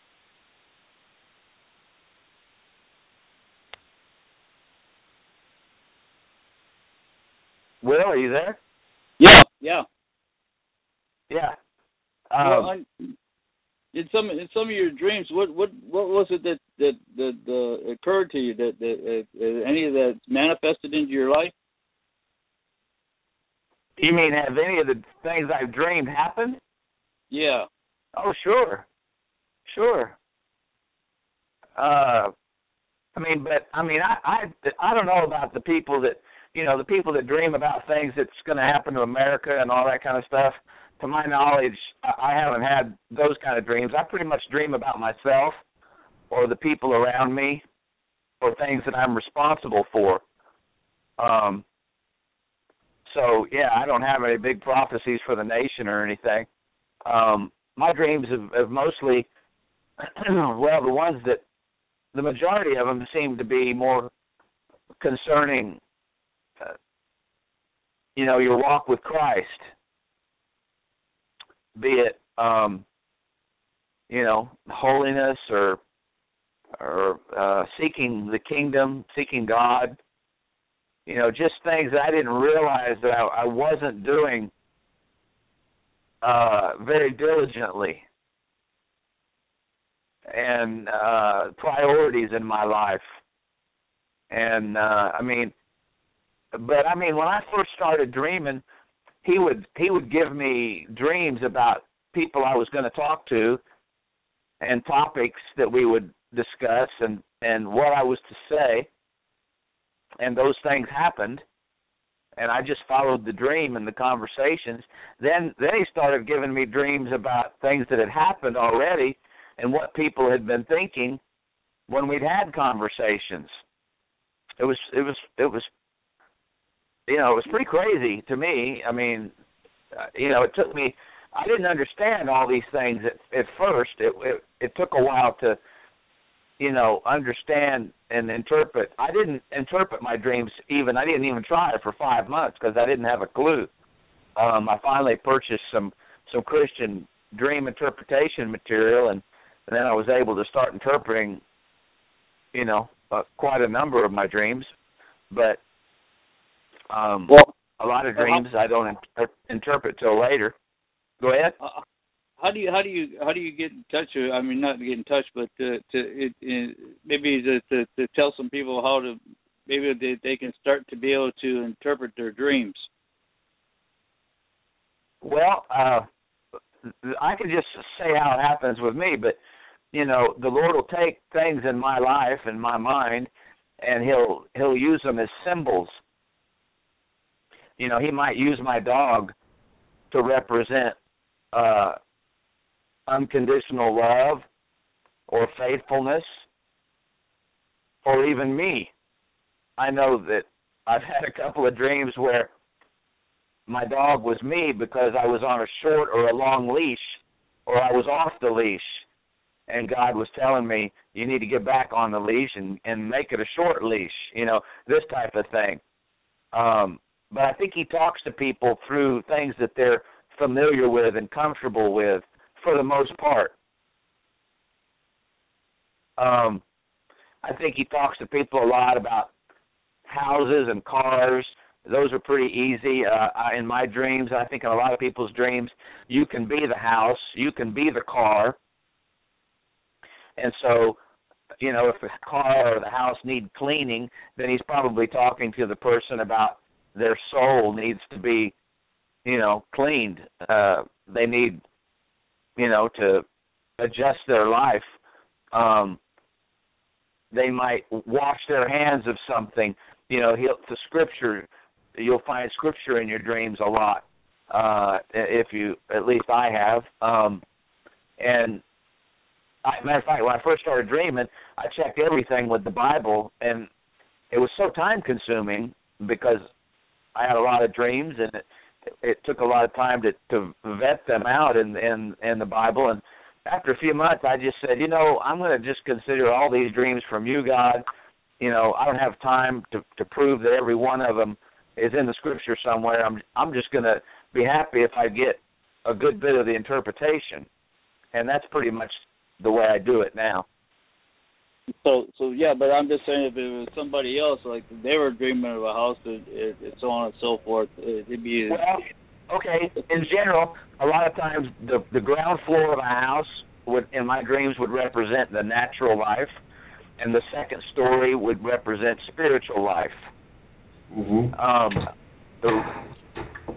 S5: Will, are you there?
S2: Yeah, yeah,
S5: yeah.
S2: Um, well,
S5: Um,
S2: I, in some in some of your dreams, what what, what was it that that, that uh, occurred to you that, that uh, any of that manifested into your life?
S5: You mean have any of the things I've dreamed happened?
S2: Yeah.
S5: Oh, sure, sure. Uh, I mean, but I mean, I, I I don't know about the people that you know the people that dream about things that's going to happen to America and all that kind of stuff. To my knowledge, I haven't had those kind of dreams. I pretty much dream about myself or the people around me or things that I'm responsible for. Um. So yeah, I don't have any big prophecies for the nation or anything. Um, my dreams have, have mostly, well, the ones that, the majority of them seem to be more concerning, uh, you know, your walk with Christ, be it, um, you know, holiness or or uh, seeking the kingdom, seeking God, you know, just things that I didn't realize that I, I wasn't doing uh, very diligently, and uh, priorities in my life. And, uh, I mean, but, I mean, when I first started dreaming, he would he would give me dreams about people I was going to talk to and topics that we would discuss and, and what I was to say, and those things happened, and I just followed the dream and the conversations. Then, then he started giving me dreams about things that had happened already and what people had been thinking when we'd had conversations. It was, it was, it was, you know, it was pretty crazy to me. I mean, uh, you know, it took me, I didn't understand all these things at, at first. It, it, it took a while to, you know, understand and interpret. I didn't interpret my dreams even, I didn't even try it for five months because I didn't have a clue. Um, I finally purchased some, some Christian dream interpretation material, and, and then I was able to start interpreting, you know, uh, quite a number of my dreams. But um,
S2: well,
S5: a lot of dreams I don't inter- interpret till later. Go ahead.
S2: Uh, how do you how do you how do you get in touch with? I mean, not to get in touch, but to, to it, it, maybe to, to to tell some people how to maybe they, they can start to be able to interpret their dreams.
S5: Well, uh, I can just say how it happens with me, but you know, the Lord will take things in my life and my mind, and he'll he'll use them as symbols. You know, he might use my dog to represent uh, unconditional love or faithfulness, or even me. I know that I've had a couple of dreams where my dog was me because I was on a short or a long leash, or I was off the leash, and God was telling me, you need to get back on the leash and, and make it a short leash, you know, this type of thing. Um, but I think he talks to people through things that they're familiar with and comfortable with for the most part. Um, I think he talks to people a lot about houses and cars. Those are pretty easy. Uh, I, in my dreams, I think in a lot of people's dreams, you can be the house, you can be the car. And so, you know, if the car or the house need cleaning, then he's probably talking to the person about their soul needs to be, you know, cleaned. Uh, they need, you know, to adjust their life. Um, they might wash their hands of something. You know, he'll, the scripture, you'll find scripture in your dreams a lot, uh, if you, at least I have. Um, and, I, matter of fact, when I first started dreaming, I checked everything with the Bible, and it was so time-consuming because I had a lot of dreams, and it, it took a lot of time to, to vet them out in, in, in the Bible. And after a few months, I just said, you know, I'm going to just consider all these dreams from you, God. You know, I don't have time to, to prove that every one of them is in the Scripture somewhere. I'm I'm just going to be happy if I get a good bit of the interpretation, and that's pretty much the way I do it now.
S2: So, so yeah, but I'm just saying, if it was somebody else, like they were dreaming of a house, and, and so on and so forth, it'd be.
S5: Well, okay. In general, a lot of times the the ground floor of a house would, in my dreams, would represent the natural life, and the second story would represent spiritual life.
S1: Mm-hmm.
S5: Um, the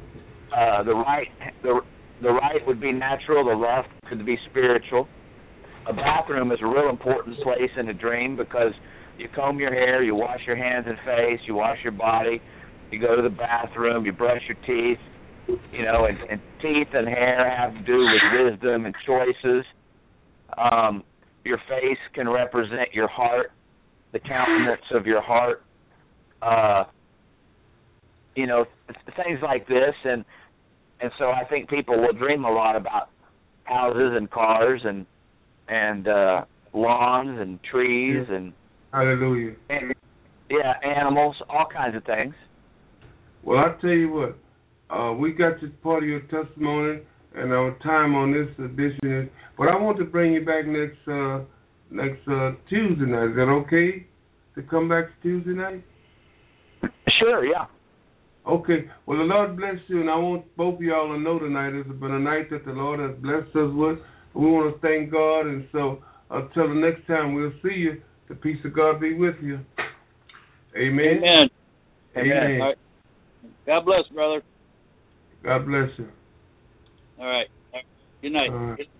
S5: uh, the right the the right would be natural, the left could be spiritual. a bathroom is a real important place in a dream because you comb your hair, you wash your hands and face, you wash your body, you go to the bathroom, you brush your teeth, you know, and, and teeth and hair have to do with wisdom and choices. Um, your face can represent your heart, the countenance of your heart, uh, you know, things like this. And and so I think people will dream a lot about houses and cars and and uh, lawns and trees and
S1: hallelujah.
S5: And, yeah, animals, all kinds of things.
S1: Well, I tell you what, uh, we got this part of your testimony and our time on this edition is, but I want to bring you back next uh, next uh, Tuesday night. Is that okay to come back Tuesday night?
S5: Sure, yeah.
S1: Okay. Well, the Lord bless you, and I want both of y'all to know tonight it's been a night that the Lord has blessed us with. We want to thank God, and so until the next time we'll see you, the peace of God be with you. Amen.
S2: Amen.
S1: Amen.
S2: Amen. All right. God bless, brother.
S1: God bless you.
S2: All right. Good night.
S1: All right.